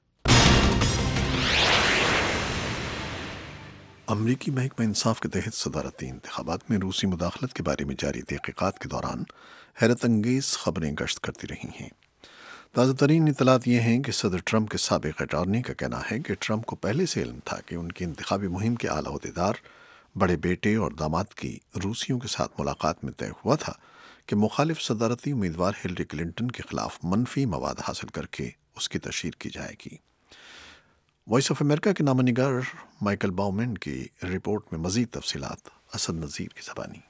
امریکی محکمہ انصاف کے تحت صدارتی انتخابات میں روسی مداخلت کے بارے میں جاری تحقیقات کے دوران حیرت انگیز خبریں گشت کرتی رہی ہیں. تازہ ترین اطلاعات یہ ہیں کہ صدر ٹرمپ کے سابق اٹارنی کا کہنا ہے کہ ٹرمپ کو پہلے سے علم تھا کہ ان کی انتخابی مہم کے اعلیٰ عہدیدار بڑے بیٹے اور داماد کی روسیوں کے ساتھ ملاقات میں طے ہوا تھا کہ مخالف صدارتی امیدوار ہلری کلنٹن کے خلاف منفی مواد حاصل کر کے اس کی تشہیر کی جائے گی. وائس آف امریکہ کے نامہ نگار مائیکل باؤمن کی رپورٹ میں مزید تفصیلات. اسد نذیر کی زبانی.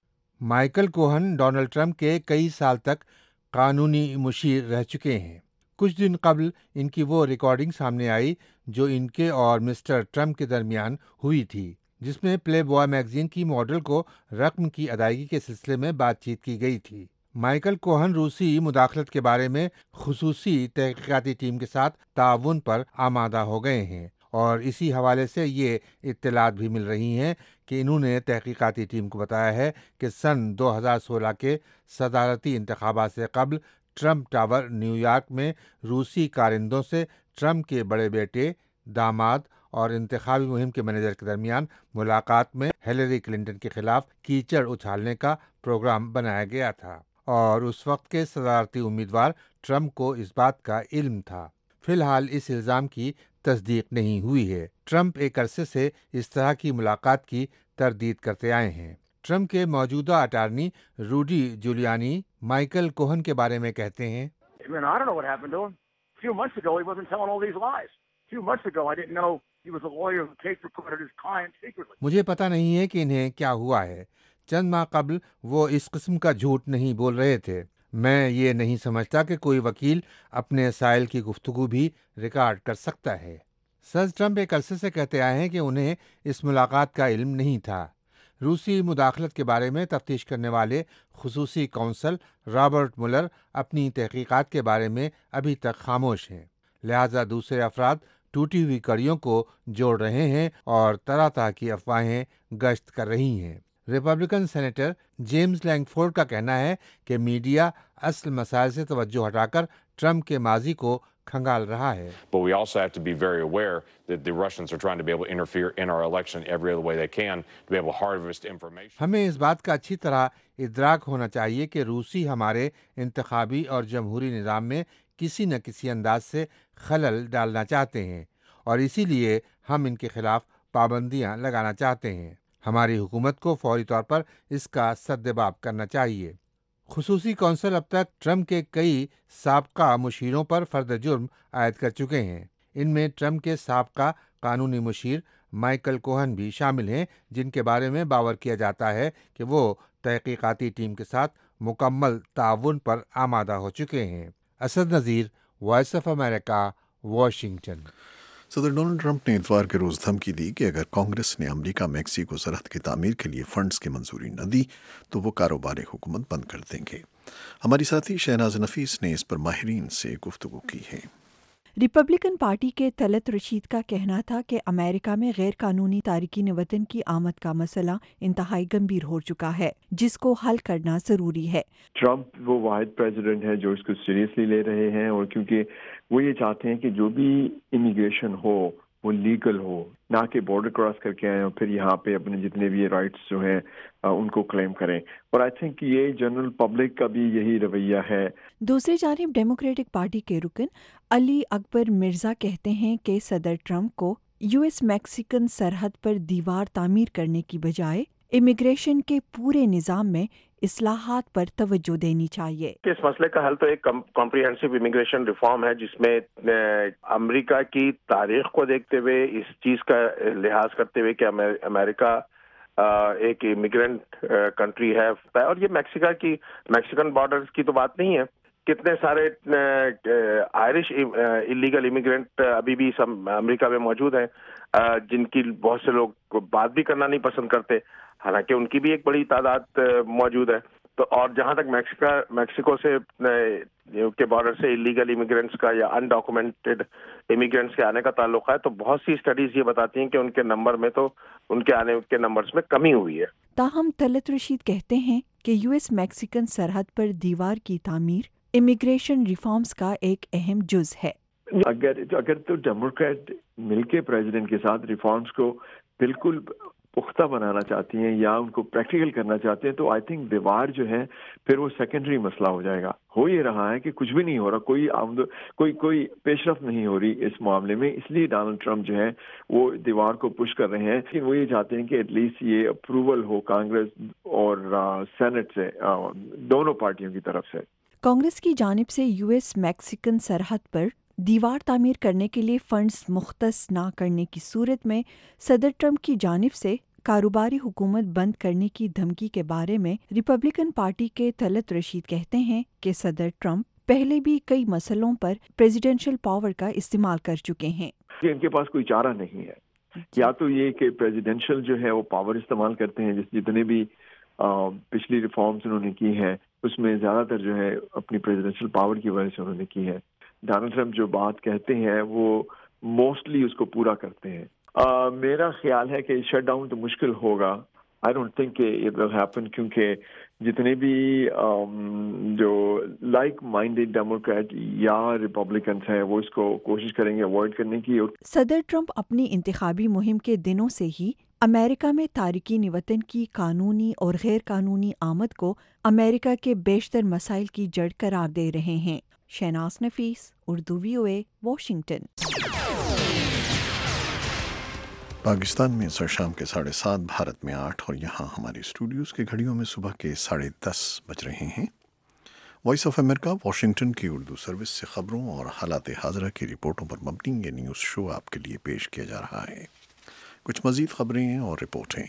مائیکل کوہن ڈونلڈ ٹرمپ کے کئی سال تک قانونی مشیر رہ چکے ہیں. کچھ دن قبل ان کی وہ ریکارڈنگ سامنے آئی جو ان کے اور مسٹر ٹرمپ کے درمیان ہوئی تھی، جس میں پلے بوائے میگزین کی ماڈل کو رقم کی ادائیگی کے سلسلے میں بات چیت کی گئی تھی۔ مائیکل کوہن روسی مداخلت کے بارے میں خصوصی تحقیقاتی ٹیم کے ساتھ تعاون پر آمادہ ہو گئے ہیں، اور اسی حوالے سے یہ اطلاعات بھی مل رہی ہیں کہ انہوں نے تحقیقاتی ٹیم کو بتایا ہے کہ سن دو ہزار سولہ کے صدارتی انتخابات سے قبل ٹرمپ ٹاور نیو یارک میں روسی کارندوں سے ٹرمپ کے بڑے بیٹے، داماد اور انتخابی مہم کے مینیجر کے درمیان ملاقات میں ہیلری کلنٹن کے خلاف کیچڑ اچھالنے کا پروگرام بنایا گیا تھا، اور اس وقت کے صدارتی امیدوار ٹرمپ کو اس بات کا علم تھا۔ فی الحال اس الزام کی تصدیق نہیں ہوئی ہے۔ ٹرمپ ایک عرصے سے اس طرح کی ملاقات کی تردید کرتے آئے ہیں۔ ٹرمپ کے موجودہ اٹارنی روڈی جولیانی مائیکل کوہن کے بارے میں کہتے ہیں، مجھے پتہ نہیں ہے کہ انہیں کیا ہوا ہے۔ چند ماہ قبل وہ اس قسم کا جھوٹ نہیں بول رہے تھے۔ میں یہ نہیں سمجھتا کہ کوئی وکیل اپنے سائل کی گفتگو بھی ریکارڈ کر سکتا ہے۔ صدر ٹرمپ ایک عرصے سے کہتے آئے ہیں کہ انہیں اس ملاقات کا علم نہیں تھا۔ روسی مداخلت کے بارے میں تفتیش کرنے والے خصوصی کونسل رابرٹ مولر اپنی تحقیقات کے بارے میں ابھی تک خاموش ہیں، لہذا دوسرے افراد ٹوٹی ہوئی کڑیوں کو جوڑ رہے ہیں اور طرح طرح کی افواہیں گشت کر رہی ہیں۔ ریپبلکن سینیٹر جیمز لینگفورڈ کا کہنا ہے کہ میڈیا اصل مسائل سے توجہ ہٹا کر ٹرمپ کے ماضی کو کھنگال رہا ہے۔ But we also have to be very aware that the Russians are trying to be able to interfere in our election every other way they can to be able to harvest information. ہمیں اس بات کا اچھی طرح ادراک ہونا چاہیے کہ روسی ہمارے انتخابی اور جمہوری نظام میں کسی نہ کسی انداز سے خلل ڈالنا چاہتے ہیں، اور اسی لیے ہم ان کے خلاف پابندیاں لگانا چاہتے ہیں۔ ہماری حکومت کو فوری طور پر اس کا سدباب کرنا چاہیے۔ خصوصی کونسل اب تک ٹرمپ کے کئی سابقہ مشیروں پر فرد جرم عائد کر چکے ہیں۔ ان میں ٹرمپ کے سابقہ قانونی مشیر مائیکل کوہن بھی شامل ہیں، جن کے بارے میں باور کیا جاتا ہے کہ وہ تحقیقاتی ٹیم کے ساتھ مکمل تعاون پر آمادہ ہو چکے ہیں۔ Asad Nazir, Voice of America, Washington. صدر ڈونلڈ ٹرمپ نے اتوار کے روز دھمکی دی کہ اگر کانگریس نے امریکہ میکسیکو سرحد کی تعمیر کے لیے فنڈز کی منظوری نہ دی تو وہ کاروبار حکومت بند کر دیں گے۔ ہماری ساتھی شہناز نفیس نے اس پر ماہرین سے گفتگو کی ہے۔ ریپبلکن پارٹی کے طلعت رشید کا کہنا تھا کہ امریکہ میں غیر قانونی تارکین وطن کی آمد کا مسئلہ انتہائی گمبھیر ہو چکا ہے، جس کو حل کرنا ضروری ہے۔ ٹرمپ وہ واحد پریزیڈنٹ ہے جو اس کو سیریسلی لے رہے ہیں، اور کیونکہ وہ یہ چاہتے ہیں کہ جو بھی امیگریشن ہو وہ لیگل ہو، نہ کہ بارڈر کراس کر کے آئیں اور پھر یہاں پہ اپنے جتنے بھی رائٹس جو ہیں ان کو کلیم کریں، اور آئی تھنک یہ جنرل پبلک کا بھی یہی رویہ ہے۔ دوسری جانب ڈیموکریٹک پارٹی کے رکن علی اکبر مرزا کہتے ہیں کہ صدر ٹرمپ کو یو ایس میکسیکن سرحد پر دیوار تعمیر کرنے کی بجائے امیگریشن کے پورے نظام میں اصلاحات پر توجہ دینی چاہیے۔ اس مسئلے کا حل تو ایک کمپریہنسو امیگریشن ریفارم ہے، جس میں امریکہ کی تاریخ کو دیکھتے ہوئے، اس چیز کا لحاظ کرتے ہوئے کہ امریکہ ایک امیگرینٹ کنٹری ہے، اور یہ میکسیکا کی میکسیکن بارڈرز کی تو بات نہیں ہے، کتنے سارے آئرش الیگل امیگرینٹ ابھی بھی امریکہ میں موجود ہیں، جن کی بہت سے لوگ بات بھی کرنا نہیں پسند کرتے، حالانکہ ان کی بھی ایک بڑی تعداد موجود ہے۔ تو اور جہاں تک میکسیکا میکسیکو سے کے بارڈر سے الیگل امیگرینٹس کا یا انڈاکومنٹڈ امیگرینٹس کے آنے کا تعلق ہے، تو بہت سی اسٹڈیز یہ بتاتی ہیں کہ ان کے نمبر میں تو ان کے آنے کے نمبرز میں کمی ہوئی ہے۔ تاہم طلعت رشید کہتے ہیں کہ یو ایس میکسیکن سرحد پر دیوار کی تعمیر امیگریشن ریفارمز کا ایک اہم جز ہے۔ اگر اگر تو ڈیموکریٹ مل کے پریزیڈنٹ کے ساتھ ریفارمز کو بالکل پختہ بنانا چاہتی ہیں یا ان کو پریکٹیکل کرنا چاہتے ہیں، تو آئی تھنک دیوار جو ہے پھر وہ سیکنڈری مسئلہ ہو جائے گا۔ ہو یہ رہا ہے کہ کچھ بھی نہیں ہو رہا، کوئی آمد کوئی کوئی پیش رفت نہیں ہو رہی اس معاملے میں، اس لیے ڈونلڈ ٹرمپ جو ہے وہ دیوار کو پش کر رہے ہیں، لیکن وہ یہ چاہتے ہیں کہ ایٹ لیسٹ یہ اپروول ہو کانگریس اور سینٹ سے، دونوں پارٹیوں کی طرف سے۔ کانگریس کی جانب سے یو ایس میکسیکن سرحد پر دیوار تعمیر کرنے کے لیے فنڈز مختص نہ کرنے کی صورت میں صدر ٹرمپ کی جانب سے کاروباری حکومت بند کرنے کی دھمکی کے بارے میں ریپبلکن پارٹی کے طلعت رشید کہتے ہیں کہ صدر ٹرمپ पहले भी कई मसलों पर प्रेसिडेंशियल पावर का इस्तेमाल कर चुके हैं। इनके पास कोई चारा नहीं है, या तो ये कि प्रेसिडेंशियल जो है वो पावर इस्तेमाल करते हैं, जिस जितने भी आ, पिछली रिफॉर्म्स उन्होंने की हैं उसमें ज़्यादातर जो है अपनी प्रेसिडेंशियल पावर की वजह से उन्होंने की है। डोनाल्ड ट्रंप जो बात कहते हैं वो मोस्टली उसको पूरा करते हैं। आ, मेरा ख्याल है कि शट डाउन तो मुश्किल होगा। I don't think it will happen, क्योंकि जितने भी um, जो लाइक माइंडेड डेमोक्रेट या रिपब्लिकन्स हैं वो इसको कोशिश करेंगे अवॉइड करने की। सदर ट्रंप अपनी इंतखाबी मुहिम के दिनों से ही अमेरिका में तारिकीन वतन की कानूनी और गैर कानूनी आमद को अमेरिका के बेशतर मसाइल की जड़ करार दे रहे हैं। Shahnaz Nafees, Urdu VOA, Washington. पाकिस्तान में सर शाम के साढ़े सात, भारत में आठ और यहाँ हमारे स्टूडियोज़ की घड़ियों में सुबह के साढ़े दस बज रहे हैं। वॉइस ऑफ अमेरिका वाशिंगटन की उर्दू सर्विस से खबरों और हालात हाज़िरा की रिपोर्टों पर मबनी ये न्यूज़ शो आपके लिए पेश किया जा रहा है। कुछ मज़ीद खबरें और रिपोर्टें।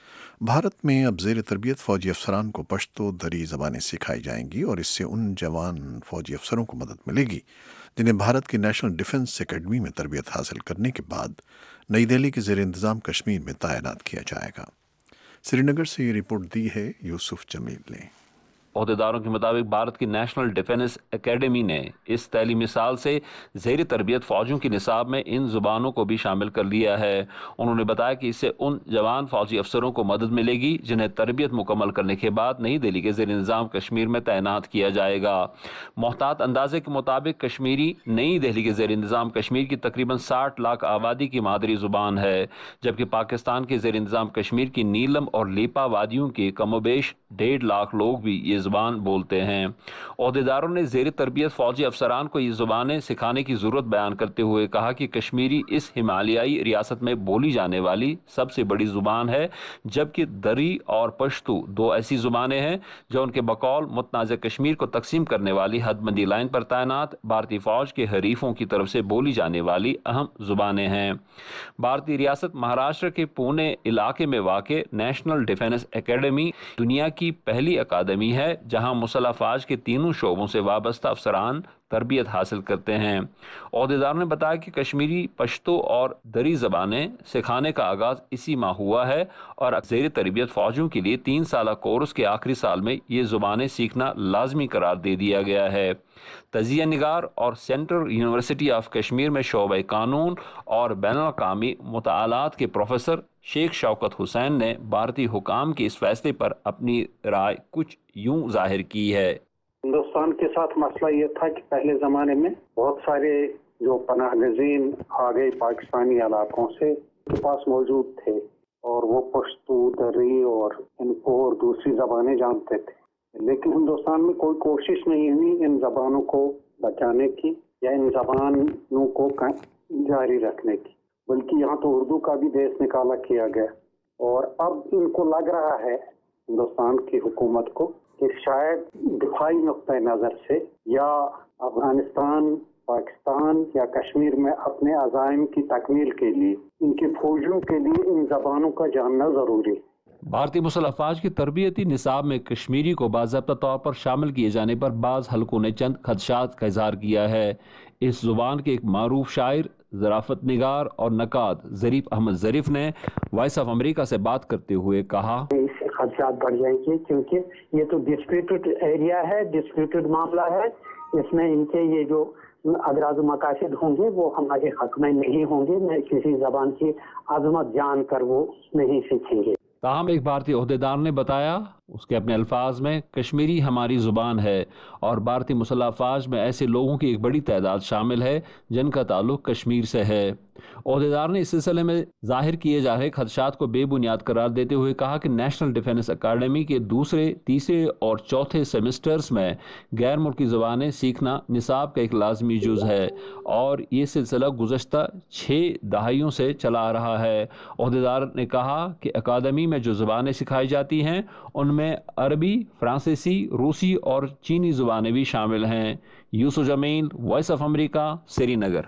भारत में अब ज़ेर तरबियत फ़ौजी अफसरान को पश्तो दरी ज़बानें सिखाई जाएंगी और इससे उन जवान फ़ौजी अफसरों को मदद मिलेगी जिन्हें भारत की नेशनल डिफेंस एकेडमी में तरबियत हासिल करने के बाद नई दिल्ली के ज़ेर इंतज़ाम कश्मीर में तैनात किया जाएगा। श्रीनगर से ये रिपोर्ट दी है यूसुफ जमील ने। ओहदेदारों के मुताबिक भारत की नेशनल डिफेंस एकेडमी ने इस तैलीमी साल से ज़ेर तरबियत फ़ौजियों की निसाब में इन ज़ुबानों को भी शामिल कर लिया है। उन्होंने बताया कि इससे उन जवान फ़ौजी अफसरों को मदद मिलेगी जिन्हें तरबियत मुकम्मल करने के बाद नई दिल्ली के ज़ेर इंतज़ाम कश्मीर में तैनात किया जाएगा। मोहतात अंदाजे के मुताबिक कश्मीरी नई दिल्ली के ज़ेर इंतज़ाम कश्मीर की तकरीबन साठ लाख आबादी की मादरी ज़ुबान है, जबकि पाकिस्तान के ज़ेर इंतज़ाम कश्मीर की नीलम और लेपा वादियों के कमोबेश डेढ़ लाख लोग भी ये ज़ुबान बोलते हैं। ओहदेदारों ने ज़ेर तरबियत फ़ौजी अफसरान को ये ज़ुबानें सिखाने की ज़रूरत बयान करते हुए कहा कि कश्मीरी इस हिमालयाई रियासत में बोली जाने वाली सबसे बड़ी ज़ुबान है, जबकि दरी और पश्तू दो ऐसी ज़ुबानें हैं जो उनके बकौल मुतनाज़ कश्मीर को तकसीम करने वाली हदबंदी लाइन पर तैनात भारतीय फ़ौज के हरीफों की तरफ से बोली जाने वाली अहम ज़ुबानें हैं। भारतीय रियासत महाराष्ट्र के पुणे इलाके में वाक़े नेशनल डिफेंस एकेडमी दुनिया की पहली अकादमी है जहां मुसल्लह फ़ौज के तीनों शोबों से वाबस्ता अफसरान तरबियत हासिल करते हैं। ओहदेदारों ने बताया कि कश्मीरी, पश्तो और दरी ज़बानें सिखाने का आगाज़ इसी माह हुआ है और ज़ेर तरबियत फ़ौजियों के लिए तीन साल कोर्स के आखिरी साल में ये ज़ुबानें सीखना लाजमी करार दे दिया गया है। तजिया निगार और सेंट्रल यूनिवर्सिटी ऑफ कश्मीर में शोबे कानून और बैनुल-अक़वामी मुतालात के प्रोफेसर शेख शौकत हुसैन ने भारतीय हुकाम के इस फैसले पर अपनी राय कुछ यूं जाहिर की है। हिंदुस्तान के साथ मसला ये था कि पहले ज़माने में बहुत सारे जो पनाहगज़ीन आ गए पाकिस्तानी इलाकों से के पास मौजूद थे और वो पश्तो, दरी और इनको और दूसरी ज़बानें जानते थे, लेकिन हिंदुस्तान में कोई कोशिश नहीं हुई इन ज़बानों को बचाने की या इन ज़बानों को जारी रखने की, बल्कि यहाँ तो उर्दू का भी देश निकाला किया गया। और अब इनको लग रहा है हिंदुस्तान की हुकूमत को कि शायद दिफाई नुक्ता नज़र से या अफगानिस्तान, पाकिस्तान या कश्मीर में अपने अज़ाइम की तकमील के लिए इनकी फौजियों के लिए इन ज़बानों का जानना ज़रूरी है। भारतीय मुसल्लह फ़ौज की तरबियती निसाब में कश्मीरी को बाज़ाब्ता तौर पर शामिल किए जाने पर बाज़ हलकों ने चंद खदशात का इज़हार किया है। इस ज़ुबान के एक मारूफ शायर, ज़राफ़त निगार और नकाद ज़रीफ़ अहमद ज़रीफ़ ने वॉइस ऑफ अमेरिका से बात करते हुए कहा, इससे खदशात बढ़ जाएंगे क्योंकि ये तो डिस्प्यूटेड एरिया है, डिस्प्यूटेड मामला है। इसमें इनके ये जो अगराज़ मकासद होंगे वो हमारे हक में नहीं होंगे, न किसी ज़बान की अज़मत जान कर वो नहीं सीखेंगे। ताहम एक भारतीय ओहदेदार ने बताया, उसके अपने अल्फाज में, कश्मीरी हमारी ज़ुबान है और भारतीय मुसल्लह फ़ौज में ऐसे लोगों की एक बड़ी तादाद शामिल है जिनका ताल्लुक कश्मीर से है। ओहदेदार ने इस सिलसिले में जाहिर किए जा रहे खदशात को बेबुनियाद करार देते हुए कहा कि नेशनल डिफेंस एकेडमी के दूसरे, तीसरे और चौथे सेमेस्टर्स में गैर मुल्की ज़बानें सीखना निसाब का एक लाजमी जुज़ है और ये सिलसिला गुज़श्ता छः दहाइयों से चला आ रहा है। ओहदेदार ने कहा कि अकादमी में जो ज़बानें सिखाई जाती हैं उनमें अरबी, फ्रांसीसी, रूसी और चीनी ज़ुबानें भी शामिल हैं। Yusuf Jamil, Voice of America, Srinagar.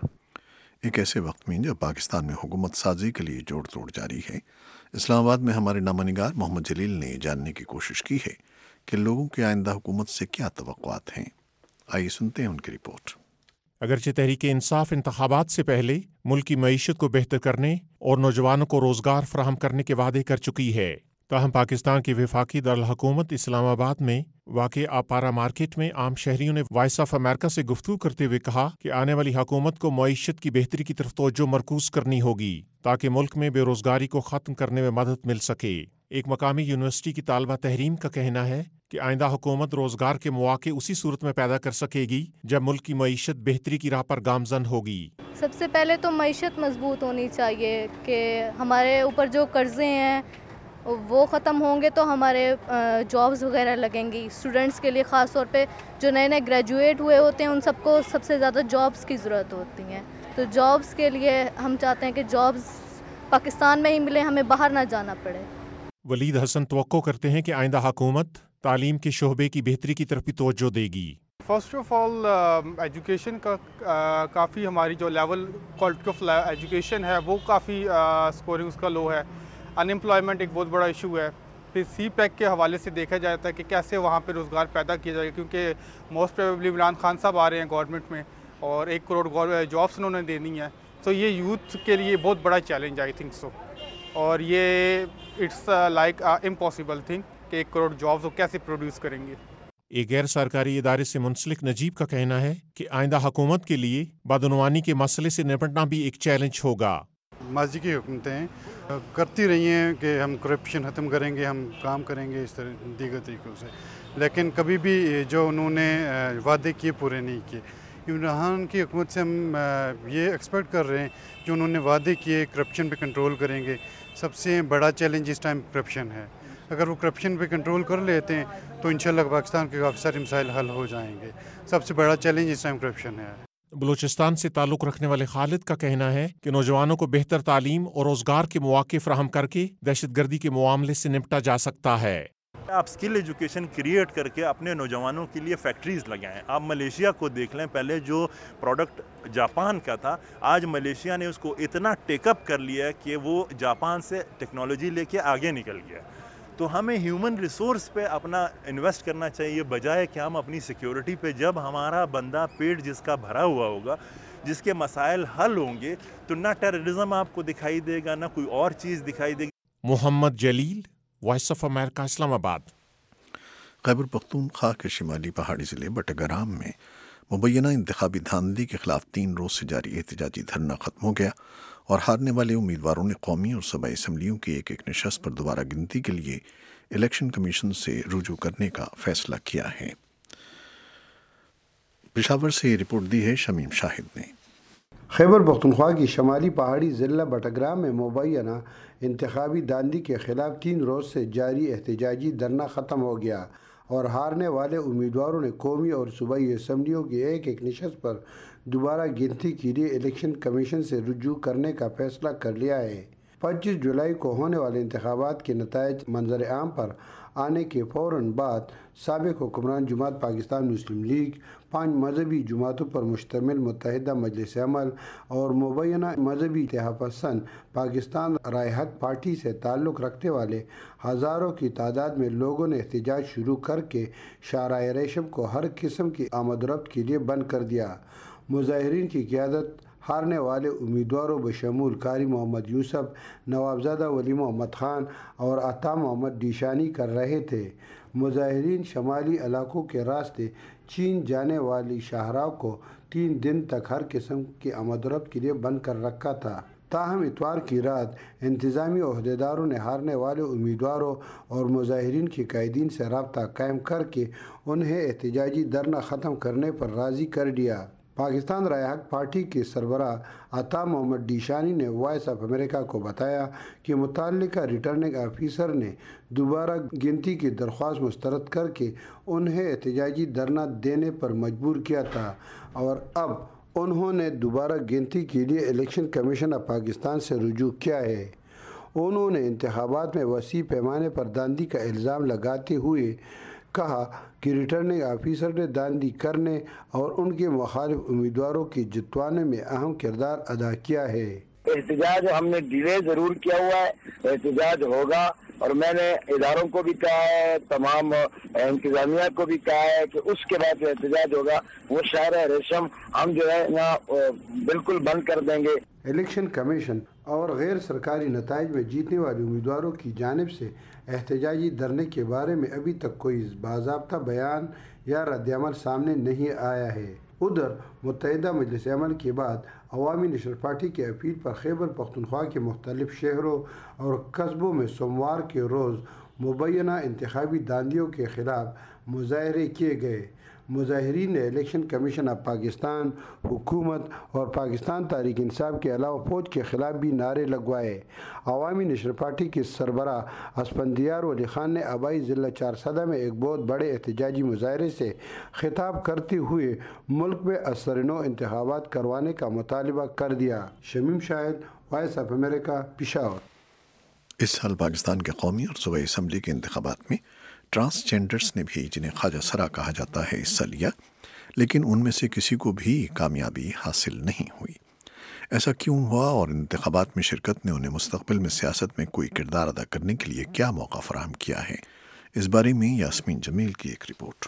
एक ऐसे वक्त में जब पाकिस्तान में हुकूमत साजी के लिए जोड़ तोड़ जारी है, इस्लामाबाद में हमारे नामनिगार मोहम्मद जलील ने जानने की कोशिश की है कि लोगों के आइंदा हुकूमत से क्या तवक्कुआत हैं। आइए सुनते हैं उनकी रिपोर्ट। अगरचे तहरीक इंसाफ इंतखाबात से पहले मुल्क की मईशत को बेहतर करने और नौजवानों को रोजगार फराहम करने के वादे कर चुकी है, ताहम पाकिस्तान की वफाकी दारुल-हुकूमत इस्लामाबाद में वाक़ आपारा मार्केट में आम शहरियों ने वॉइस ऑफ अमेरिका से गुफ्तगू करते हुए कहा कि आने वाली हुकूमत को मईशत की बेहतरी की तरफ तवज्जो मरकूज करनी होगी ताकि मुल्क में बेरोजगारी को ख़त्म करने में मदद मिल सके। एक मकामी यूनिवर्सिटी की तालबा तहरीम का कहना है कि आइंदा हुकूमत रोजगार के मौके उसी सूरत में पैदा कर सकेगी जब मुल्क की मईशत बेहतरी की राह पर गामजन होगी। सबसे पहले तो मईशत मजबूत होनी चाहिए कि हमारे ऊपर जो कर्जे हैं वो ख़त्म होंगे तो हमारे जॉब्स वगैरह लगेंगी। स्टूडेंट्स के लिए ख़ास तौर पे जो नए नए ग्रेजुएट हुए होते हैं उन सबको सबसे ज़्यादा जॉब्स की ज़रूरत होती हैं, तो जॉब्स के लिए हम चाहते हैं कि जॉब्स पाकिस्तान में ही मिले, हमें बाहर ना जाना पड़े। वलीद हसन तवक्को करते हैं कि आइंदा हुकूमत तालीम के शोबे की बेहतरी की तरफ भी तवज्जो देगी। फर्स्ट ऑफ ऑल एजुकेशन का uh, काफ़ी हमारी जो लेवल क्वालिटी ऑफ एजुकेशन है वो काफ़ी स्कोरिंग उसका लो है। अनएम्प्लॉयमेंट एक बहुत बड़ा इशू है। फिर सी पैक के हवाले से देखा जाता है कि कैसे वहाँ पे रोज़गार पैदा किया जाएगा, क्योंकि मोस्ट प्रोबेबली इमरान खान साहब आ रहे हैं गवर्नमेंट में और एक करोड़ जॉब्स उन्होंने देनी है, तो ये यूथ के लिए बहुत बड़ा चैलेंज आई थिंक सो, और ये इट्स लाइक इम्पॉसिबल थिंग कि एक करोड़ जॉब्स वो कैसे प्रोड्यूस करेंगे। एक गैर सरकारी इदारे से मुंसलिक नजीब का कहना है कि आइंदा हुकूमत के लिए बदनवानी के मसले से निपटना भी एक चैलेंज होगा। माजी की हुकूमतें करती रही हैं कि हम करप्शन ख़त्म करेंगे, हम काम करेंगे इस तरह दीगर तरीक़ों से, लेकिन कभी भी जो उन्होंने वादे किए पूरे नहीं किए। इमरान की हुकूमत से हम ये एक्सपेक्ट कर रहे हैं कि उन्होंने वादे किए करप्शन पे कंट्रोल करेंगे। सबसे बड़ा चैलेंज इस टाइम करप्शन है। अगर वो करप्शन पे कंट्रोल कर लेते हैं तो इंशाल्लाह पाकिस्तान के काफ़ी सारे मसाइल हल हो जाएंगे। सबसे बड़ा चैलेंज इस टाइम करप्शन है। बलूचिस्तान से ताल्लुक़ रखने वाले खालिद का कहना है कि नौजवानों को बेहतर तालीम और रोज़गार के मौके फराहम करके दहशतगर्दी के मामले से निपटा जा सकता है। आप स्किल एजुकेशन क्रिएट करके अपने नौजवानों के लिए फैक्ट्रीज़ लगाएं। आप मलेशिया को देख लें, पहले जो प्रोडक्ट जापान का था आज मलेशिया ने उसको इतना टेकअप कर लिया कि वो जापान से टेक्नोलॉजी लेके आगे निकल गया। तो हमें ह्यूमन रिसोर्स पे अपना इन्वेस्ट करना चाहिए बजाय कि हम अपनी सिक्योरिटी पे। जब हमारा बंदा पेट जिसका भरा हुआ होगा, जिसके मसाइल हल होंगे, तो ना टेररिज्म आपको दिखाई देगा ना कोई और चीज़ दिखाई देगी। Mohammad Jalil, Voice of America, Islamabad. Khyber Pakhtunkhwa के शिमाली पहाड़ी ज़िले बटग्राम में मुबैना इंतखाबी धांधली के खिलाफ तीन रोज़ से जारी एहतजाजी धरना ख़त्म हो गया और हारने वाले उम्मीदवारों ने कौमी और सूबाई असम्बलियों की एक एक नशस्त पर दोबारा गिनती के लिए इलेक्शन कमीशन से रुजू करने का फैसला किया है। पेशावर से रिपोर्ट दी है शमीम शाहिद ने। खैबर पख्तूनख्वा की शमाली पहाड़ी ज़िला बटग्राम में मुबैना इंतखाबी धांधली के खिलाफ तीन रोज़ से जारी एहतजाजी धरना ख़त्म हो गया और हारने वाले उम्मीदवारों ने कौमी और सूबाई असम्बलियों की एक एक नशस्त पर दोबारा गिनती के लिए इलेक्शन कमीशन से रुजू करने का फैसला कर लिया है। पच्चीस जुलाई को होने वाले इंतखाबात के नताइज मंजर आम पर आने के फ़ौरन बाद साबिक़ हुक्मरान जमात पाकिस्तान मुस्लिम लीग, पाँच मजहबी जमातों पर मुश्तमिल मुत्तहिदा मजलिस अमल और मुबैना मजहबी इत्तेहाद-पसंद पाकिस्तान राय हक पार्टी से ताल्लुक़ रखने वाले हज़ारों की तादाद में लोगों ने एहतजाज शुरू करके शाहराह रेशम को हर किस्म की आमद-ओ-रफ्त के लिए बंद कर दिया। मुजाहिरीन की क़यादत हारने वाले उम्मीदवारों बशमूल कारी मोहम्मद यूसुफ, नवाबजादा वली मोहम्मद ख़ान और अता मोहम्मद डीशानी कर रहे थे। मुजाहिरीन शमाली इलाकों के रास्ते चीन जाने वाली शाहराह को तीन दिन तक हर किस्म की आमद-ओ-रफ्त के लिए बंद कर रखा था। ताहम इतवार की रात इंतज़ामी ओहदेदारों ने हारने वाले उम्मीदवारों और मुजाहिरीन के कायदीन से रब्ता कायम करके उन्हें एहतजाजी धरना ख़त्म करने पर राज़ी कर दिया। पाकिस्तान राय हक पार्टी के सरबराह अता मोहम्मद डीशानी ने वॉइस ऑफ अमेरिका को बताया कि मुतल्लिका रिटर्निंग ऑफिसर ने दोबारा गिनती की दरख्वास्त मुस्तरद करके उन्हें एहतजाजी धरना देने पर मजबूर किया था और अब उन्होंने दोबारा गिनती के लिए इलेक्शन कमीशन ऑफ पाकिस्तान से रुजू किया है। उन्होंने इंतखाबात में वसी पैमाने पर धांधली का इल्ज़ाम लगाते हुए कहा कि रिटर्निंग ऑफिसर ने धांधली करने और उनके मुखालिफ उम्मीदवारों की जितवाने में अहम किरदार अदा किया है। एहतजाज हमने डिले जरूर किया हुआ है, एहतजाज होगा اور میں نے اداروں کو بھی کہا ہے، تمام انتظامیہ کو بھی کہا ہے کہ اس کے بعد جو احتجاج ہوگا وہ شاہراہ ریشم ہم جو ہے نا بالکل بند کر دیں گے۔ الیکشن کمیشن اور غیر سرکاری نتائج میں جیتنے والے امیدواروں کی جانب سے احتجاجی دھرنے کے بارے میں ابھی تک کوئی باضابطہ بیان یا رد عمل سامنے نہیں آیا ہے۔ ادھر متحدہ مجلس عمل کے بعد عوامی نیشنل پارٹی کی اپیل پر خیبر پختونخوا کے مختلف شہروں اور قصبوں میں سوموار کے روز مبینہ انتخابی دھاندلیوں کے خلاف مظاہرے کیے گئے۔ مظاہرین نے الیکشن کمیشن آف پاکستان، حکومت اور پاکستان تحریک انصاف کے علاوہ فوج کے خلاف بھی نعرے لگوائے۔ عوامی نیشنل پارٹی کے سربراہ اسفندیار ولی خان نے آبائی ضلع چارسدہ میں ایک بہت بڑے احتجاجی مظاہرے سے خطاب کرتے ہوئے ملک میں اثر نو انتخابات کروانے کا مطالبہ کر دیا۔ Shamim Shahid, Voice of America, Peshawar. اس سال پاکستان کے قومی اور صوبائی اسمبلی کے انتخابات میں ٹرانسجینڈرز نے بھی، جنہیں خواجہ سرا کہا جاتا ہے، حصہ لیا، لیکن ان میں سے کسی کو بھی کامیابی حاصل نہیں ہوئی۔ ایسا کیوں ہوا اور انتخابات میں شرکت نے انہیں مستقبل میں سیاست میں کوئی کردار ادا کرنے کے لیے کیا موقع فراہم کیا ہے؟ اس بارے میں یاسمین جمیل کی ایک report.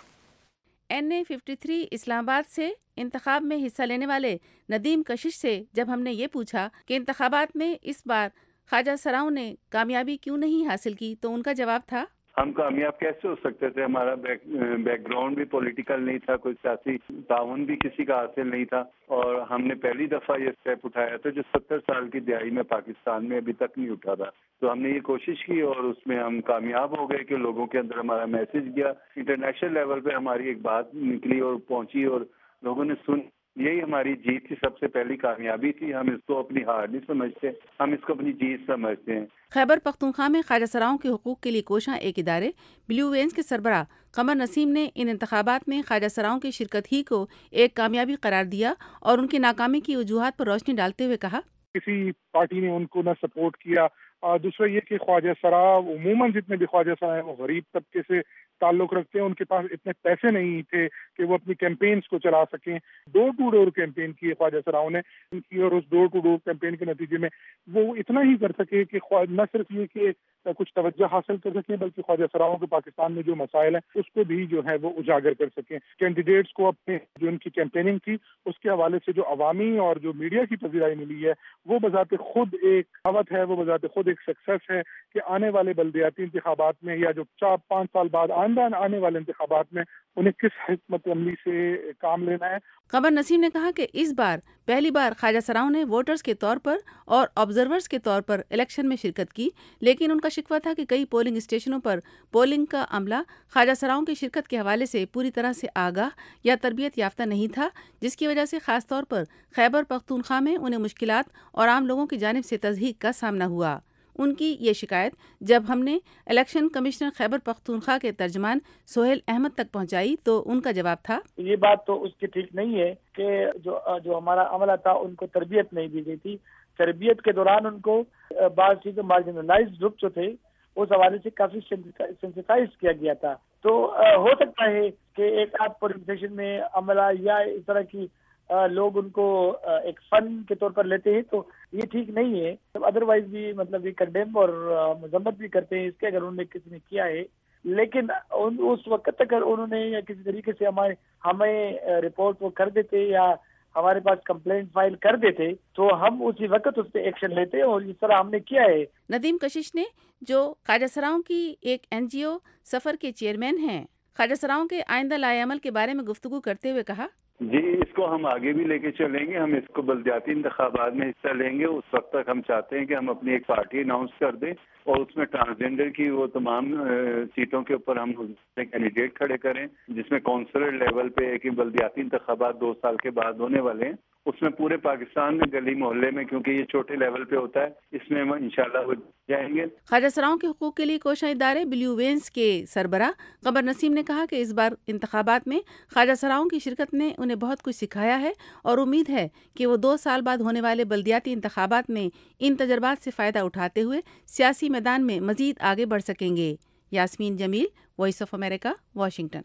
N A fifty three Islamabad سے انتخاب میں حصہ لینے والے ندیم کشش سے جب ہم نے یہ پوچھا کہ انتخابات میں اس بار خواجہ سراؤں نے کامیابی کیوں نہیں حاصل کی، تو ان کا جواب تھا، ہم کامیاب کیسے ہو سکتے تھے؟ ہمارا بیک بیک گراؤنڈ بھی پولیٹیکل نہیں تھا، کوئی سیاسی تعاون بھی کسی کا حاصل نہیں تھا، اور ہم نے پہلی دفعہ یہ اسٹیپ اٹھایا تھا جو ستر سال کی دہائی میں پاکستان میں ابھی تک نہیں اٹھا تھا۔ تو ہم نے یہ کوشش کی اور اس میں ہم کامیاب ہو گئے کہ لوگوں کے اندر ہمارا میسج گیا، انٹرنیشنل لیول پہ ہماری ایک بات نکلی اور پہنچی اور لوگوں نے سن۔ یہی ہماری جیت کی سب سے پہلی کامیابی تھی۔ ہم اس کو اپنی ہار نہیں سمجھتے، ہم اس کو اپنی جیت سمجھتے ہیں۔ خیبر پختونخوا میں خواجہ سراؤں کے حقوق کے لیے کوشاں ایک ادارے بلیو وینز کے سربراہ قمر نسیم نے ان انتخابات میں خواجہ سراؤں کی شرکت ہی کو ایک کامیابی قرار دیا اور ان کی ناکامی کی وجوہات پر روشنی ڈالتے ہوئے کہا، کسی پارٹی نے ان کو نہ سپورٹ کیا، دوسرا یہ کہ خواجہ سرا عموماً جتنے بھی خواجہ سرا ہیں وہ غریب طبقے سے تعلق رکھتے ہیں، ان کے پاس اتنے پیسے نہیں تھے کہ وہ اپنی کیمپینز کو چلا سکیں۔ ڈور ٹو ڈور کیمپین کی خواجہ سراؤں نے ان کی، اور اس ڈور ٹو ڈور کیمپین کے نتیجے میں وہ اتنا ہی کر سکے کہ نہ صرف یہ کہ کچھ توجہ حاصل کر سکیں بلکہ خواجہ سراؤں کے پاکستان میں جو مسائل ہیں اس کو بھی جو ہے وہ اجاگر کر سکیں۔ کینڈیڈیٹس کو اپنے جو ان کی کیمپیننگ تھی اس کے حوالے سے جو عوامی اور جو میڈیا کی پذیرائی ملی ہے وہ بذات خود ایک دعوت ہے، وہ بذات خود ایک سکسیس ہے کہ آنے والے بلدیاتی انتخابات میں یا جو چار پانچ سال بعد آئندہ آنے والے انتخابات میں انہیں کس حکمت عملی سے کام لینا ہے۔ قمر نسیم نے کہا کہ اس بار پہلی بار خواجہ سراؤں نے ووٹرز کے طور پر اور آبزرورز کے طور پر الیکشن میں شرکت کی، لیکن ان کا شکوہ تھا کہ کئی پولنگ اسٹیشنوں پر پولنگ کا عملہ خواجہ سراؤں کی شرکت کے حوالے سے پوری طرح سے آگاہ یا تربیت یافتہ نہیں تھا، جس کی وجہ سے خاص طور پر خیبر پختونخوا میں انہیں مشکلات اور عام لوگوں کی جانب سے تضحیک کا سامنا ہوا۔ ان کی یہ شکایت جب ہم نے الیکشن کمشنر خیبر پختونخوا کے ترجمان سہیل احمد تک پہنچائی تو ان کا جواب تھا، یہ بات تو اس کی ٹھیک نہیں ہے کہ جو جو ہمارا عملہ تھا ان کو تربیت نہیں دی گئی تھی۔ تربیت کے دوران ان کو بعض چیزیں مارجنلائز گروپ جو تھے اس حوالے سے کافی سینسٹائز کیا گیا تھا۔ تو ہو سکتا ہے کہ ایک آدھ پولنگ اسٹیشن میں عملہ یا اس طرح کی لوگ ان کو ایک فن کے طور پر لیتے ہیں تو یہ ٹھیک نہیں ہے۔ ادروائز بھی مطلب یہ کنڈیم اور مذمت بھی کرتے ہیں اس کے اگر انہوں نے کسی نے کیا ہے، لیکن اس وقت تک اگر انہوں نے یا کسی طریقے سے ہمارے ہمیں رپورٹ وہ کر دیتے یا ہمارے پاس کمپلینٹ فائل کر دیتے تو ہم اسی وقت اس پہ ایکشن لیتے اور اس طرح ہم نے کیا ہے۔ ندیم کشش نے، جو خواجہ سراؤں کی ایک این جی او سفر کے چیئرمین ہیں، خواجہ سراؤں کے آئندہ لائے عمل کے بارے میں گفتگو کرتے ہوئے کہا، جی اس کو ہم آگے بھی لے کے چلیں گے، ہم اس کو بلدیاتی انتخابات میں حصہ لیں گے۔ اس وقت تک ہم چاہتے ہیں کہ ہم اپنی ایک پارٹی اناؤنس کر دیں اور اس میں ٹرانسجینڈر کی وہ تمام سیٹوں کے اوپر ہم کینڈیڈیٹ کھڑے کریں، جس میں کونسلر لیول پہ ایک بلدیاتی انتخابات دو سال کے بعد ہونے والے ہیں، اس میں پورے پاکستان میں گلی محلے میں، کیونکہ یہ چھوٹے لیول پہ ہوتا ہے، اس میں ہم انشاءاللہ ہو جائیں گے۔ خواجہ سراؤں کے حقوق کے لیے کوشاں ادارے بلیو وینز کے سربراہ قمر نسیم نے کہا کہ اس بار انتخابات میں خواجہ سراؤں کی شرکت نے انہیں بہت کچھ سکھایا ہے اور امید ہے کہ وہ دو سال بعد ہونے والے بلدیاتی انتخابات میں ان تجربات سے فائدہ اٹھاتے ہوئے سیاسی میدان میں مزید آگے بڑھ سکیں گے۔ Yasmin Jamil, Voice of America, Washington.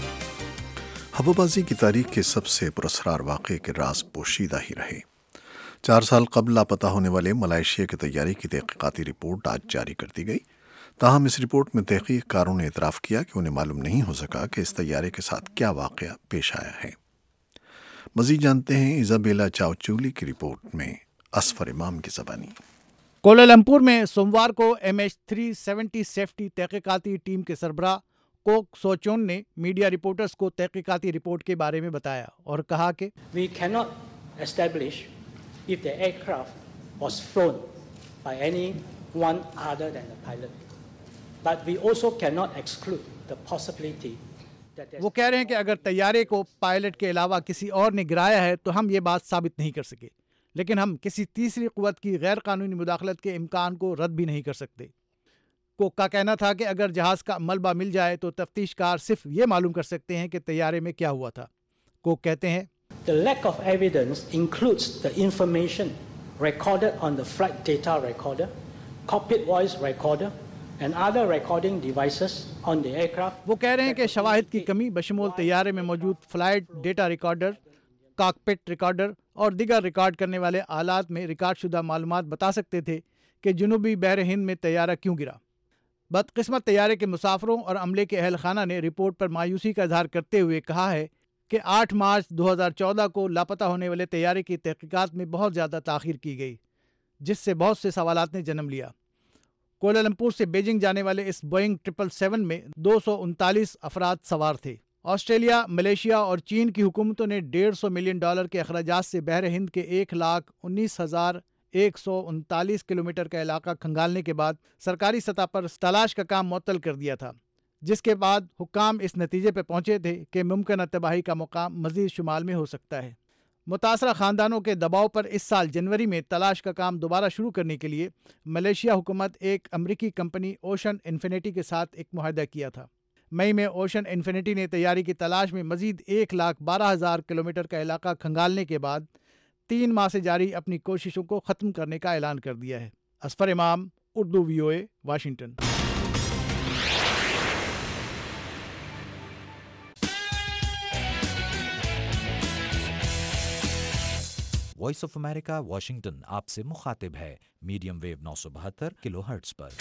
ہوابازی کی تاریخ کے سب سے پراسرار واقعے کے راز پوشیدہ ہی رہے۔ چار سال قبل لاپتہ ہونے والے ملائیشیا کے طیارے کی تحقیقاتی رپورٹ آج جاری کر دی گئی۔ تاہم اس رپورٹ میں تحقیق کاروں نے اعتراف کیا کہ انہیں معلوم نہیں ہو سکا کہ اس طیارے کے ساتھ کیا واقعہ پیش آیا ہے۔ مزید جانتے ہیں ایزابیلا چاوچولی کی رپورٹ میں اسفر امام کی زبانی۔ کوالالمپور میں سوموار کو M H three seventy safety تحقیقاتی ٹیم کے سربراہ کوک سوچون نے میڈیا رپورٹرز کو تحقیقاتی رپورٹ کے بارے میں بتایا اور کہا کہ We cannot establish if the aircraft was flown by anyone other than the pilot. But we also cannot exclude the possibility that وہ کہہ رہے ہیں کہ اگر طیارے کو پائلٹ کے علاوہ کسی اور نے گرایا ہے تو ہم یہ بات ثابت نہیں کر سکے، لیکن ہم کسی تیسری قوت کی غیر قانونی مداخلت کے امکان کو رد بھی نہیں کر سکتے۔ کوک کا کہنا تھا کہ اگر جہاز کا ملبہ مل جائے تو تفتیش کار صرف یہ معلوم کر سکتے ہیں کہ طیارے میں کیا ہوا تھا۔ کوک کہتے ہیں The lack of evidence includes the information recorded on the flight data recorder, cockpit voice recorder, and other recording devices on the aircraft. وہ کہہ رہے ہیں کہ شواہد کی کمی بشمول طیارے میں موجود flight data recorder, cockpit recorder اور دیگر ریکارڈ کرنے والے آلات میں ریکارڈ شدہ معلومات بتا سکتے تھے کہ جنوبی بحر ہند میں طیارہ کیوں گرا۔ بدقسمت طیارے کے مسافروں اور عملے کے اہل خانہ نے رپورٹ پر مایوسی کا اظہار کرتے ہوئے کہا ہے کہ آٹھ مارچ دو ہزار چودہ کو لاپتہ ہونے والے طیارے کی تحقیقات میں بہت زیادہ تاخیر کی گئی، جس سے بہت سے سوالات نے جنم لیا۔ کوالالمپور سے بیجنگ جانے والے اس بوئنگ ٹرپل سیون میں دو سو انتالیس افراد سوار تھے۔ آسٹریلیا، ملیشیا اور چین کی حکومتوں نے ڈیڑھ سو ملین ڈالر کے اخراجات سے بحر ہند کے ایک لاکھ انیس ہزار ایک سو انتالیس کلومیٹر کا علاقہ کھنگالنے کے بعد سرکاری سطح پر تلاش کا کام معطل کر دیا تھا، جس کے بعد حکام اس نتیجے پہ پہنچے تھے کہ ممکنہ تباہی کا مقام مزید شمال میں ہو سکتا ہے۔ متاثرہ خاندانوں کے دباؤ پر اس سال جنوری میں تلاش کا کام دوبارہ شروع کرنے کے لیے ملیشیا حکومت ایک امریکی کمپنی اوشن انفینٹی کے ساتھ ایک معاہدہ کیا تھا۔ مئی میں اوشن انفینٹی نے طیارے کی تلاش میں مزید ایک لاکھ بارہ ہزار کلومیٹر کا علاقہ کھنگالنے کے بعد تین ماہ سے جاری اپنی کوششوں کو ختم کرنے کا اعلان کر دیا ہے۔ Asfar Imam, Urdu V O A, Washington. Voice of America Washington آپ سے مخاطب ہے میڈیم ویو نو سو بہتر کلو ہرٹز پر۔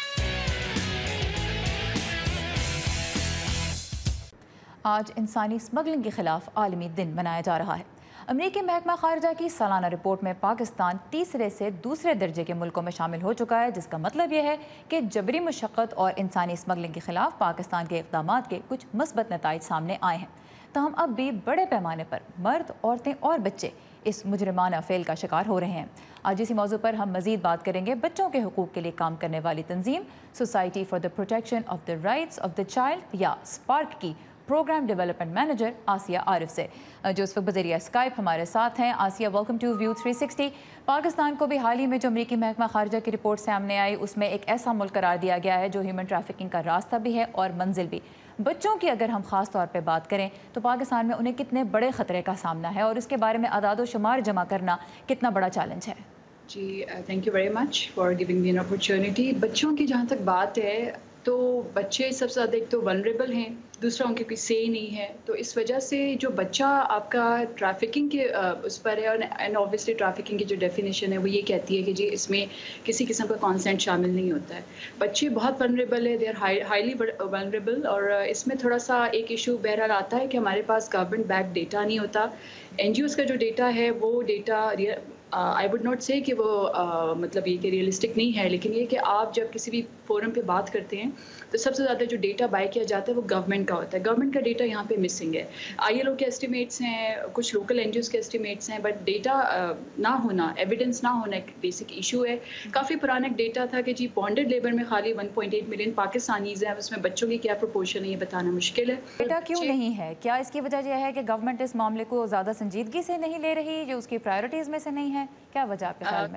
آج انسانی اسمگلنگ کے خلاف عالمی دن منایا جا رہا ہے۔ امریکی محکمہ خارجہ کی سالانہ رپورٹ میں پاکستان تیسرے سے دوسرے درجے کے ملکوں میں شامل ہو چکا ہے، جس کا مطلب یہ ہے کہ جبری مشقت اور انسانی اسمگلنگ کے خلاف پاکستان کے اقدامات کے کچھ مثبت نتائج سامنے آئے ہیں۔ تاہم اب بھی بڑے پیمانے پر مرد، عورتیں اور بچے اس مجرمانہ فعل کا شکار ہو رہے ہیں۔ آج اسی موضوع پر ہم مزید بات کریں گے بچوں کے حقوق کے لیے کام کرنے والی تنظیم سوسائٹی فار دا پروٹیکشن آف دا رائٹس آف دا چائلڈ یا اسپارک کی programme development manager Asia Arif سے، جو اس وقت بذریعہ اسکائپ ہمارے ساتھ ہیں۔ Asia, welcome to View three sixty. Pakistan کو بھی حال ہی میں جو امریکی محکمہ خارجہ کی رپورٹ سامنے آئی، اس میں ایک ایسا ملک قرار دیا گیا ہے جو ہیومن ٹریفکنگ کا راستہ بھی ہے اور منزل بھی۔ بچوں کی اگر ہم خاص طور پہ بات کریں تو پاکستان میں انہیں کتنے بڑے خطرے کا سامنا ہے اور اس کے بارے میں اعداد و شمار جمع کرنا کتنا بڑا چیلنج ہے؟ جی thank you very much for giving me an opportunity. بچوں کی جہاں تک بات ہے تو بچے سب سے زیادہ ایک تو ولنریبل ہیں، دوسرا ان کے کوئی سے ہی نہیں ہے، تو اس وجہ سے جو بچہ آپ کا ٹریفکنگ کے اس پر ہے، اینڈ اوبیسلی ٹریفکنگ کی جو ڈیفینیشن ہے وہ یہ کہتی ہے کہ جی اس میں کسی قسم کا کانسینٹ شامل نہیں ہوتا ہے۔ بچے بہت ولنریبل ہے، دے آر ہائیلی ولنریبل، اور اس میں تھوڑا سا ایک ایشو بہرحال آتا ہے کہ ہمارے پاس گورنمنٹ بیک ڈیٹا نہیں ہوتا۔ این جی اوز کا جو ڈیٹا ہے وہ ڈیٹا آئی وڈ ناٹ سے کہ وہ مطلب یہ کہ ریئلسٹک نہیں ہے، لیکن یہ کہ آپ جب کسی بھی فورم پہ بات کرتے ہیں تو سب سے زیادہ جو ڈیٹا بائی کیا جاتا ہے وہ گورنمنٹ کا ہوتا ہے۔ گورنمنٹ کا ڈیٹا یہاں پہ مسنگ ہے۔ آئی ایل او کے ایسٹیمیٹس ہیں، کچھ لوکل این جی اوز کے ایسٹیمیٹس ہیں، بٹ ڈیٹا نہ ہونا، ایویڈنس نہ ہونا ایک بیسک ایشو ہے۔ کافی پرانا ڈیٹا تھا کہ جی بانڈڈ لیبر میں خالی one point eight million Pakistanis ہیں، اس میں بچوں کی کیا پرپورشن ہے یہ بتانا مشکل ہے۔ ڈیٹا کیوں نہیں ہے؟ کیا اس کی وجہ یہ ہے کہ گورنمنٹ اس معاملے کو زیادہ سنجیدگی سے نہیں لے رہی، جو اس کی پرائرٹیز میں سے نہیں ہے؟ کیا وجہ آپ کے خیال میں؟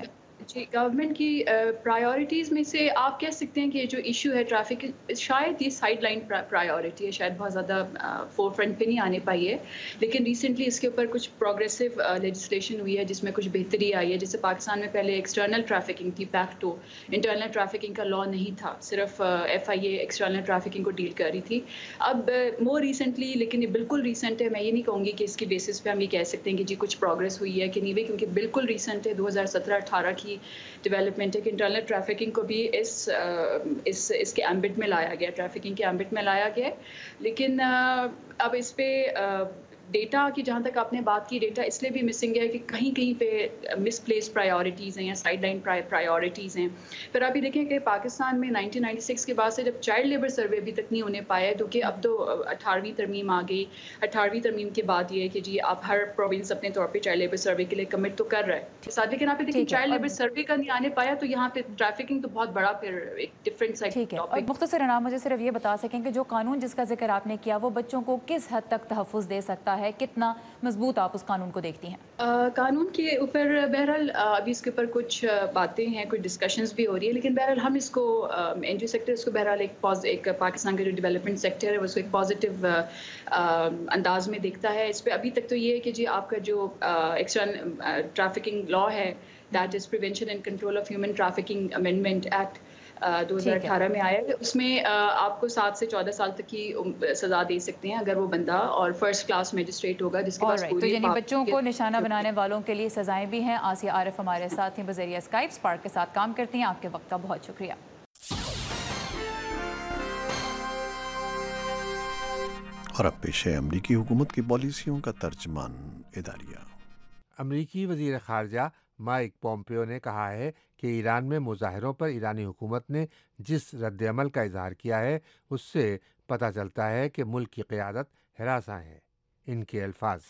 جی گورنمنٹ کی پرائیورٹیز میں سے آپ کہہ سکتے ہیں کہ جو ایشو ہے ٹریفک شاید یہ سائڈ لائن پرائیورٹی ہے, شاید بہت زیادہ فور فرنٹ پہ نہیں آنے پائی ہے, لیکن ریسنٹلی اس کے اوپر کچھ پروگریسو لیجسلیشن ہوئی ہے جس میں کچھ بہتری آئی ہے. جیسے پاکستان میں پہلے ایکسٹرنل ٹریفکنگ تھی پیک ٹو, انٹرنل ٹریفکنگ کا لا نہیں تھا, صرف FIA external trafficking کو ڈیل کر رہی تھی. اب مور ریسنٹلی, لیکن یہ بالکل ریسنٹ ہے, میں یہ نہیں کہوں گی کہ اس کی بیسس پہ ہم یہ کہہ سکتے ہیں کہ جی کچھ پروگریس ہوئی ہے کہ نہیں ہوئی, کیونکہ بالکل ریسنٹ ہے, دو ہزار سترہ اٹھارہ کی ڈیولپمنٹ ہے کہ انٹرنل ٹریفکنگ کو بھی اس اس اس کے ایمبٹ میں لایا گیا, ٹریفکنگ کے ایمبٹ میں لایا گیا. لیکن اب اس پہ ڈیٹا کی جہاں تک آپ نے بات کی, ڈیٹا اس لیے بھی مسنگ ہے کہ کہیں کہیں پہ مس پلیس پرائیورٹیز ہیں یا سائڈ لائن پرائیورٹیز ہیں. پھر آپ یہ دیکھیں کہ پاکستان میں نائنٹین نائنٹی سکس کے بعد سے جب چائلڈ لیبر سروے ابھی تک نہیں ہونے پایا, کیونکہ اب تو اٹھارہویں ترمیم آ گئی. اٹھارہویں ترمیم کے بعد یہ ہے کہ جی آپ ہر پروونس اپنے طور پہ چائلڈ لیبر سروے کے لیے کمٹ تو کر رہا ہے ساتھ, لیکن آپ دیکھیں چائلڈ لیبر سروے کا نہیں آنے پایا تو یہاں پہ ٹریفکنگ تو بہت بڑا پھر ایک ڈفرینٹ سائڈ. ٹھیک ہے, اور مختصراً آپ مجھے صرف یہ بتا سکیں کہ جو قانون جس کا ذکر آپ نے کیا وہ بچوں کو کس حد تک تحفظ دے سکتا ہے, کتنا مضبوط آپ اس قانون کو دیکھتی ہیں؟ قانون کے اوپر بہرحال ابھی اس کے اوپر کچھ باتیں ہیں, کچھ ڈسکشنز بھی ہو رہی ہے, لیکن بہرحال ہم اس کو این جی او سیکٹر اس کو بہرحال ایک ایک پاکستان کا جو ڈیولپمنٹ سیکٹر ہے اس کو ایک پازیٹیو انداز میں دیکھتا ہے. اس پہ ابھی تک تو یہ ہے کہ جی آپ کا جو ایکسٹرنل ٹریفکنگ لا ہے, that is prevention and control of human trafficking amendment act دو ہزار اٹھارہ میں آیا ہے, اس میں آپ کو سات سے چودہ سال تک کی سزا دے سکتے ہیں اگر وہ بندہ اور فرسٹ کلاس میجسٹریٹ ہوگا جس کے پاس تو یعنی بچوں کو نشانہ بنانے والوں کے لیے سزائیں بھی ہیں. آسیہ عارف ہمارے ساتھ ہیں بذریعہ اسکائپ, اسپارک کے ساتھ کام کرتی ہیں. آپ کے وقت کا بہت شکریہ. اور اب پیش ہے امریکی حکومت کی پالیسیوں کا ترجمان اداریہ. امریکی وزیر خارجہ مائک پومپیو نے کہا ہے کہ ایران میں مظاہروں پر ایرانی حکومت نے جس رد عمل کا اظہار کیا ہے اس سے پتہ چلتا ہے کہ ملک کی قیادت ہراساں ہے. ان کے الفاظ: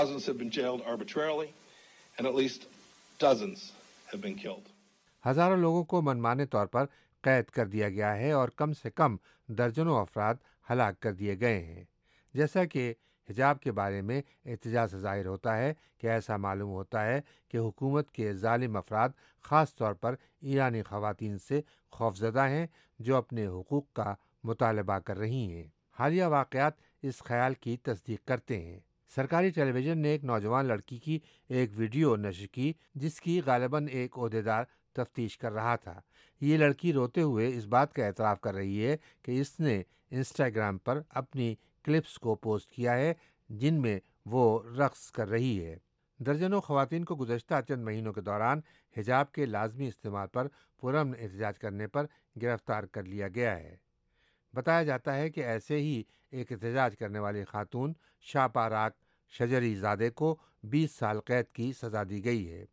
ہزاروں لوگوں کو منمانے طور پر قید کر دیا گیا ہے اور کم سے کم درجنوں افراد ہلاک کر دیے گئے ہیں. جیسا کہ حجاب کے بارے میں احتجاج سے ظاہر ہوتا ہے کہ ایسا معلوم ہوتا ہے کہ حکومت کے ظالم افراد خاص طور پر ایرانی خواتین سے خوفزدہ ہیں جو اپنے حقوق کا مطالبہ کر رہی ہیں. حالیہ واقعات اس خیال کی تصدیق کرتے ہیں. سرکاری ٹیلی ویژن نے ایک نوجوان لڑکی کی ایک ویڈیو نشر کی جس کی غالباً ایک عہدیدار تفتیش کر رہا تھا. یہ لڑکی روتے ہوئے اس بات کا اعتراف کر رہی ہے کہ اس نے انسٹاگرام پر اپنی کلپس کو پوسٹ کیا ہے جن میں وہ رقص کر رہی ہے. درجنوں خواتین کو گزشتہ چند مہینوں کے دوران حجاب کے لازمی استعمال پر پرامن احتجاج کرنے پر گرفتار کر لیا گیا ہے. بتایا جاتا ہے کہ ایسے ہی ایک احتجاج کرنے والی خاتون شاپا راک شجری زادے کو بیس سال قید کی سزا دی گئی ہے.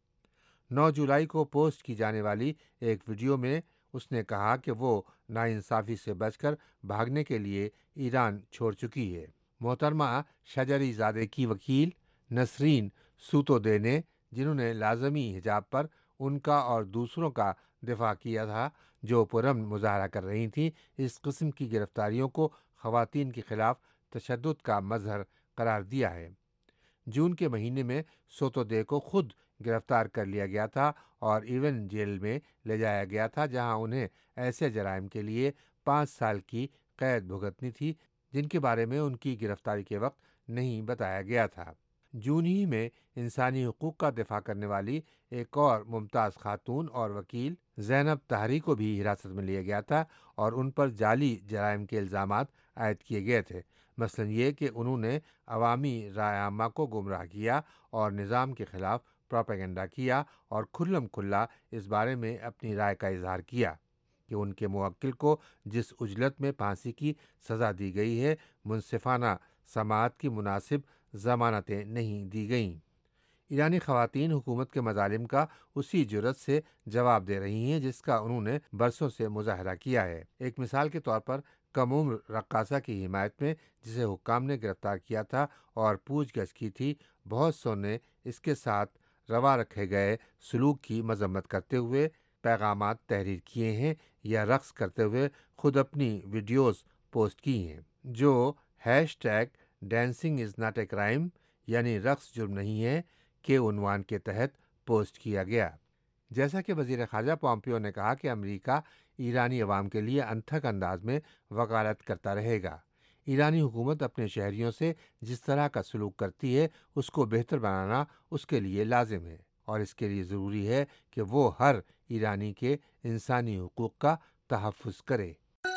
نو جولائی کو پوسٹ کی جانے والی ایک ویڈیو میں اس نے کہا کہ وہ ناانصافی سے بچ کر بھاگنے کے لیے ایران چھوڑ چکی ہے. محترمہ شجری زادے کی وکیل نسرین سوتودے نے، جنہوں نے لازمی حجاب پر ان کا اور دوسروں کا دفاع کیا تھا جو پرامن مظاہرہ کر رہی تھیں، اس قسم کی گرفتاریوں کو خواتین کے خلاف تشدد کا مظہر قرار دیا ہے. جون کے مہینے میں سوتودے کو خود گرفتار کر لیا گیا تھا اور ایون جیل میں لے جایا گیا تھا جہاں انہیں ایسے جرائم کے لیے پانچ سال کی قید بھگتنی تھی جن کے بارے میں ان کی گرفتاری کے وقت نہیں بتایا گیا تھا. جون ہی میں انسانی حقوق کا دفاع کرنے والی ایک اور ممتاز خاتون اور وکیل زینب طاہری کو بھی حراست میں لیا گیا تھا اور ان پر جعلی جرائم کے الزامات عائد کیے گئے تھے، مثلا یہ کہ انہوں نے عوامی رائے عامہ کو گمراہ کیا اور نظام کے خلاف پروپیگنڈا کیا اور کھلم کھلا اس بارے میں اپنی رائے کا اظہار کیا کہ ان کے موکل کو جس اجلت میں پھانسی کی سزا دی گئی ہے منصفانہ سماعت کی مناسب ضمانتیں نہیں دی گئیں. ایرانی خواتین حکومت کے مظالم کا اسی جرت سے جواب دے رہی ہیں جس کا انہوں نے برسوں سے مظاہرہ کیا ہے. ایک مثال کے طور پر کم عمر رقاصہ کی حمایت میں جسے حکام نے گرفتار کیا تھا اور پوچھ گچھ کی تھی، بہت سو نے اس کے ساتھ روا رکھے گئے سلوک کی مذمت کرتے ہوئے پیغامات تحریر کیے ہیں یا رقص کرتے ہوئے خود اپنی ویڈیوز پوسٹ کی ہیں جو hashtag dancing is not a crime یعنی رقص جرم نہیں ہے کے عنوان کے تحت پوسٹ کیا گیا. जैसा कि वज़ीर ख़ारजा पोम्पियो ने कहा कि अमेरिका ईरानी अवाम के लिए अनथक अंदाज में वकालत करता रहेगा। ईरानी हुकूमत अपने शहरियों से जिस तरह का सलूक करती है उसको बेहतर बनाना उसके लिए लाजिम है और इसके लिए ज़रूरी है कि वो हर ईरानी के इंसानी हुकूक का तहफ़्फ़ुज़ करे।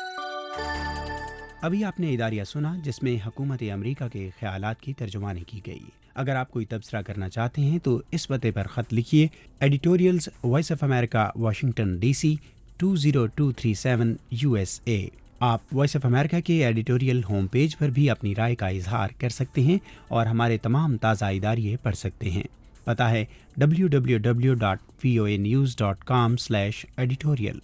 अभी आपने इदारिया सुना जिसमें हुकूमत अमेरिका के ख्यालात की तर्जुमानी की गई। अगर आप कोई तबसरा करना चाहते हैं तो इस पते पर ख़त लिखिए, editorials Voice of America Washington DC two zero two three seven USA. आप वॉइस ऑफ अमेरिका के एडिटोरियल होम पेज पर भी अपनी राय का इजहार कर सकते हैं और हमारे तमाम ताज़ा इदारिये पढ़ सकते हैं। पता है W W W dot V O A news dot com slash editorial.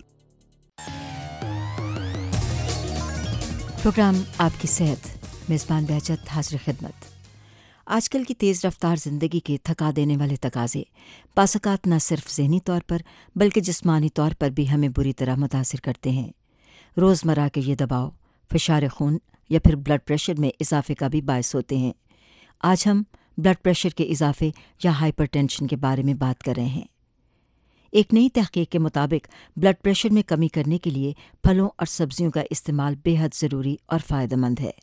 Programme आपकी सेहत, मेज़बान बहजत हाज़िर खिदमत। आजकल की तेज़ रफ्तार ज़िंदगी के थका देने वाले तकाज़े बासकात न सिर्फ ज़हनी तौर पर बल्कि जिस्मानी तौर पर भी हमें बुरी तरह मुतासिर करते हैं। रोज़मर्रा के ये दबाव फ़िशार खून या फिर ब्लड प्रेशर में इजाफे का भी बायस होते हैं। आज हम ब्लड प्रेशर के इजाफे या हाइपरटेंशन के बारे में बात कर रहे हैं। एक नई तहकीक के मुताबिक ब्लड प्रेशर में कमी करने के लिए फलों और सब्जियों का इस्तेमाल बेहद ज़रूरी और फ़ायदेमंद है।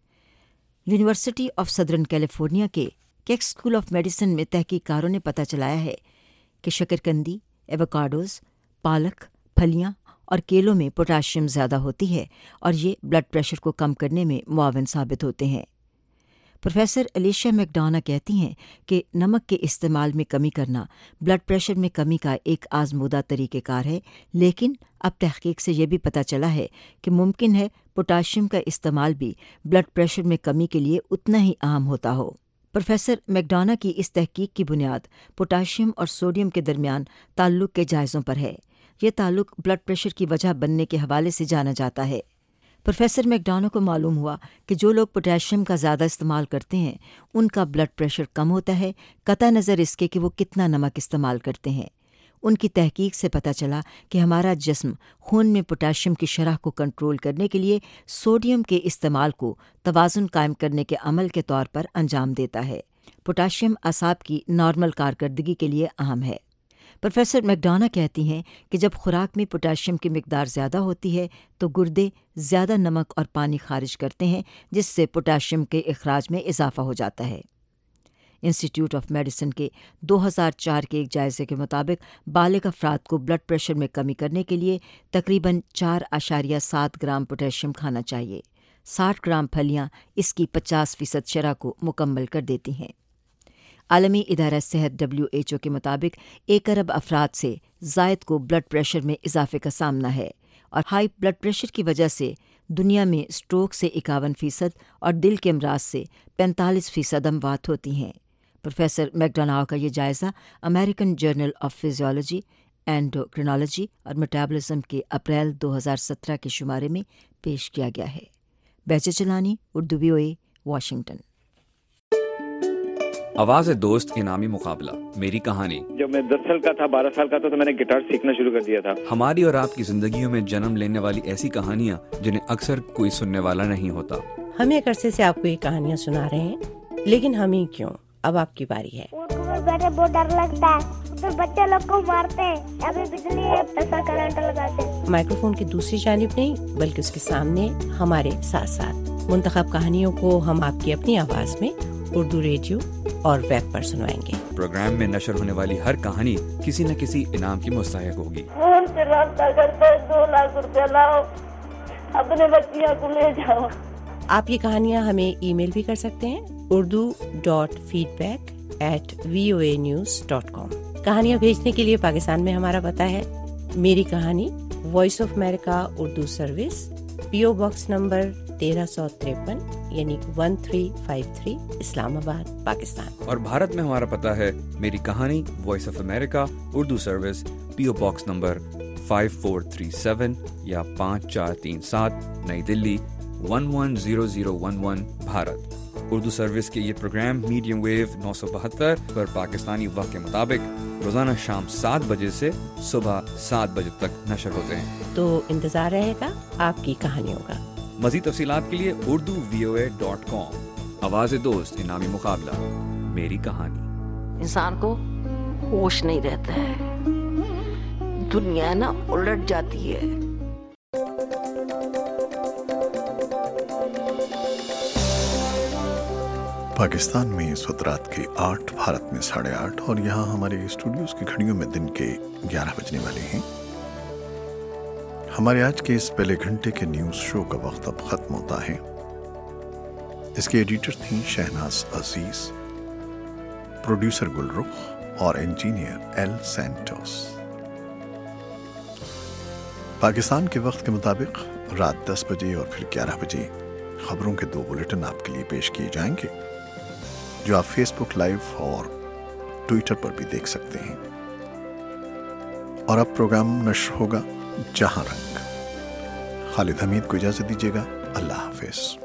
यूनिवर्सिटी ऑफ सदर्न कैलिफोर्निया के केक स्कूल ऑफ मेडिसिन में तहकीककारों ने पता चलाया है कि शकरकंदी, एवोकाडोज़, पालक, फलियाँ और केलों में पोटाशियम ज़्यादा होती है और ये ब्लड प्रेशर को कम करने में मुआविन साबित होते हैं। प्रोफेसर एलिशिया मैकडोना कहती हैं कि नमक के इस्तेमाल में कमी करना ब्लड प्रेशर में कमी का एक आजमूदा तरीक़ेकार है, लेकिन अब तहकीक से ये भी पता चला है कि मुमकिन है पोटाशियम का इस्तेमाल भी ब्लड प्रेशर में कमी के लिए उतना ही अहम होता हो। प्रोफेसर मैकडोना की इस तहकीक की बुनियाद पोटाशियम और सोडियम के दरमियान ताल्लुक़ के जायज़ों पर है। ये ताल्लुक़ ब्लड प्रेशर की वजह बनने के हवाले से जाना जाता है। प्रोफेसर मैकडोना को मालूम हुआ कि जो लोग पोटेशियम का ज़्यादा इस्तेमाल करते हैं उनका ब्लड प्रेशर कम होता है, कतई नज़र इसके कि वो कितना नमक इस्तेमाल करते हैं। उनकी तहकीक से पता चला कि हमारा जिस्म खून में पोटेशियम की शरह को कंट्रोल करने के लिए सोडियम के इस्तेमाल को तवाज़ुन कायम करने के अमल के तौर पर अंजाम देता है। पोटेशियम असाब की नॉर्मल कारकर्दगी के लिए अहम है। प्रोफेसर मैकडोना कहती हैं कि जब खुराक में पोटेशियम की मिकदार ज़्यादा होती है तो गुर्दे ज़्यादा नमक और पानी खारिज करते हैं, जिससे पोटेशियम के इखराज में इजाफा हो जाता है। इंस्टीट्यूट ऑफ मेडिसिन के दो हज़ार चार के एक जायज़े के मुताबिक बालिग अफराद को ब्लड प्रेशर में कमी करने के लिए तकरीबन चार आशारिया सात ग्राम पोटेशियम खाना चाहिए। साठ ग्राम फलियाँ इसकी पचास फ़ीसद शरह को मुकम्मल कर देती हैं। आलमी इदारा सेहत डब्ल्यू एच ओ के मुताबिक एक अरब अफराद से ज़ायद को ब्लड प्रेशर में इजाफे का सामना है और हाई ब्लड प्रेशर की वजह से दुनिया में स्ट्रोक से इक्यावन फ़ीसद और दिल के अमराज से पैंतालीस फ़ीसद अमवात होती हैं। प्रोफेसर मैकडोना का ये जायज़ा American Journal of Physiology, endocrinology और मेटाबॉलिज्म के अप्रैल दो हज़ार सत्रह के शुमारे में पेश किया गया है। बैचे चलानी, Urdu V O A, Washington. आवाज़ दोस्त इनामी मुकाबला, मेरी कहानी। जब मैं दस साल का था, बारह साल का था तो मैंने गिटार सीखना शुरू कर दिया था। हमारी और आपकी जिंदगियों में जन्म लेने वाली ऐसी कहानियाँ जिन्हें अक्सर कोई सुनने वाला नहीं होता। हम एक अरसे से आपको ये कहानियाँ सुना रहे हैं, लेकिन हम ही क्यों, अब आपकी बारी है। बैठे बहुत डर लगता है, तो बच्चे लोग को मारते हैं, अभी बिजली है, ऐसा करंट लगाते हैं। माइक्रोफोन की दूसरी जानिब नहीं बल्कि उसके सामने हमारे साथ साथ मुंतखब कहानियों को हम आपकी अपनी आवाज में उर्दू रेडियो और वेब पर सुनवाएंगे। प्रोग्राम में नशर होने वाली हर कहानी किसी न किसी इनाम की मुस्तहिक होगी। फोन से राब्ता करते दो लाख रुपया लाओ, अपने बच्चियों को ले जाओ। आप ये कहानियाँ हमें ईमेल भी कर सकते हैं, Urdu dot feedback at V O A news dot com. कहानियाँ भेजने के लिए पाकिस्तान में हमारा पता है मेरी कहानी, voice of America Urdu service, PO box number तेरह सौ तिरपन यानी one three five three, Islamabad, Pakistan. और भारत में हमारा पता है मेरी कहानी, voice of America Urdu service, PO box number five four three seven या पाँच चार तीन सात, New Delhi one one zero zero one one, Bharat. Urdu service के ये प्रोग्राम मीडियम वेव नौ सौ बहत्तर पर पाकिस्तानी वक्त के मुताबिक रोजाना शाम सात बजे से सुबह सात बजे तक नशर होते हैं। तो इंतजार रहेगा आपकी कहानियों का। मज़ीद तफसीलात के लिए Urdu V O A dot com. आवाज़ दोस्त इनामी मुकाबला, मेरी कहानी। इंसान को होश नहीं रहता है, दुनिया ना उलट जाती है। पाकिस्तान में इस वक्त रात के आठ, भारत में साढ़े आठ और यहाँ हमारे स्टूडियोज की घड़ियों में दिन के ग्यारह बजने वाले हैं। हमारे आज के इस पहले घंटे के न्यूज़ शो का वक्त अब खत्म होता है। इसके एडिटर थी शहनाज अजीज, प्रोड्यूसर गुलरुख और इंजीनियर एल सैंटोस। पाकिस्तान के वक्त के मुताबिक रात दस बजे और फिर ग्यारह बजे खबरों के दो बुलेटिन आपके लिए पेश किए जाएंगे, जो आप फेसबुक लाइव और ट्विटर पर भी देख सकते हैं। और अब प्रोग्राम नश्र होगा जहां रंग। खालिद हमीद को इजाजत दीजिएगा। अल्लाह हाफिज।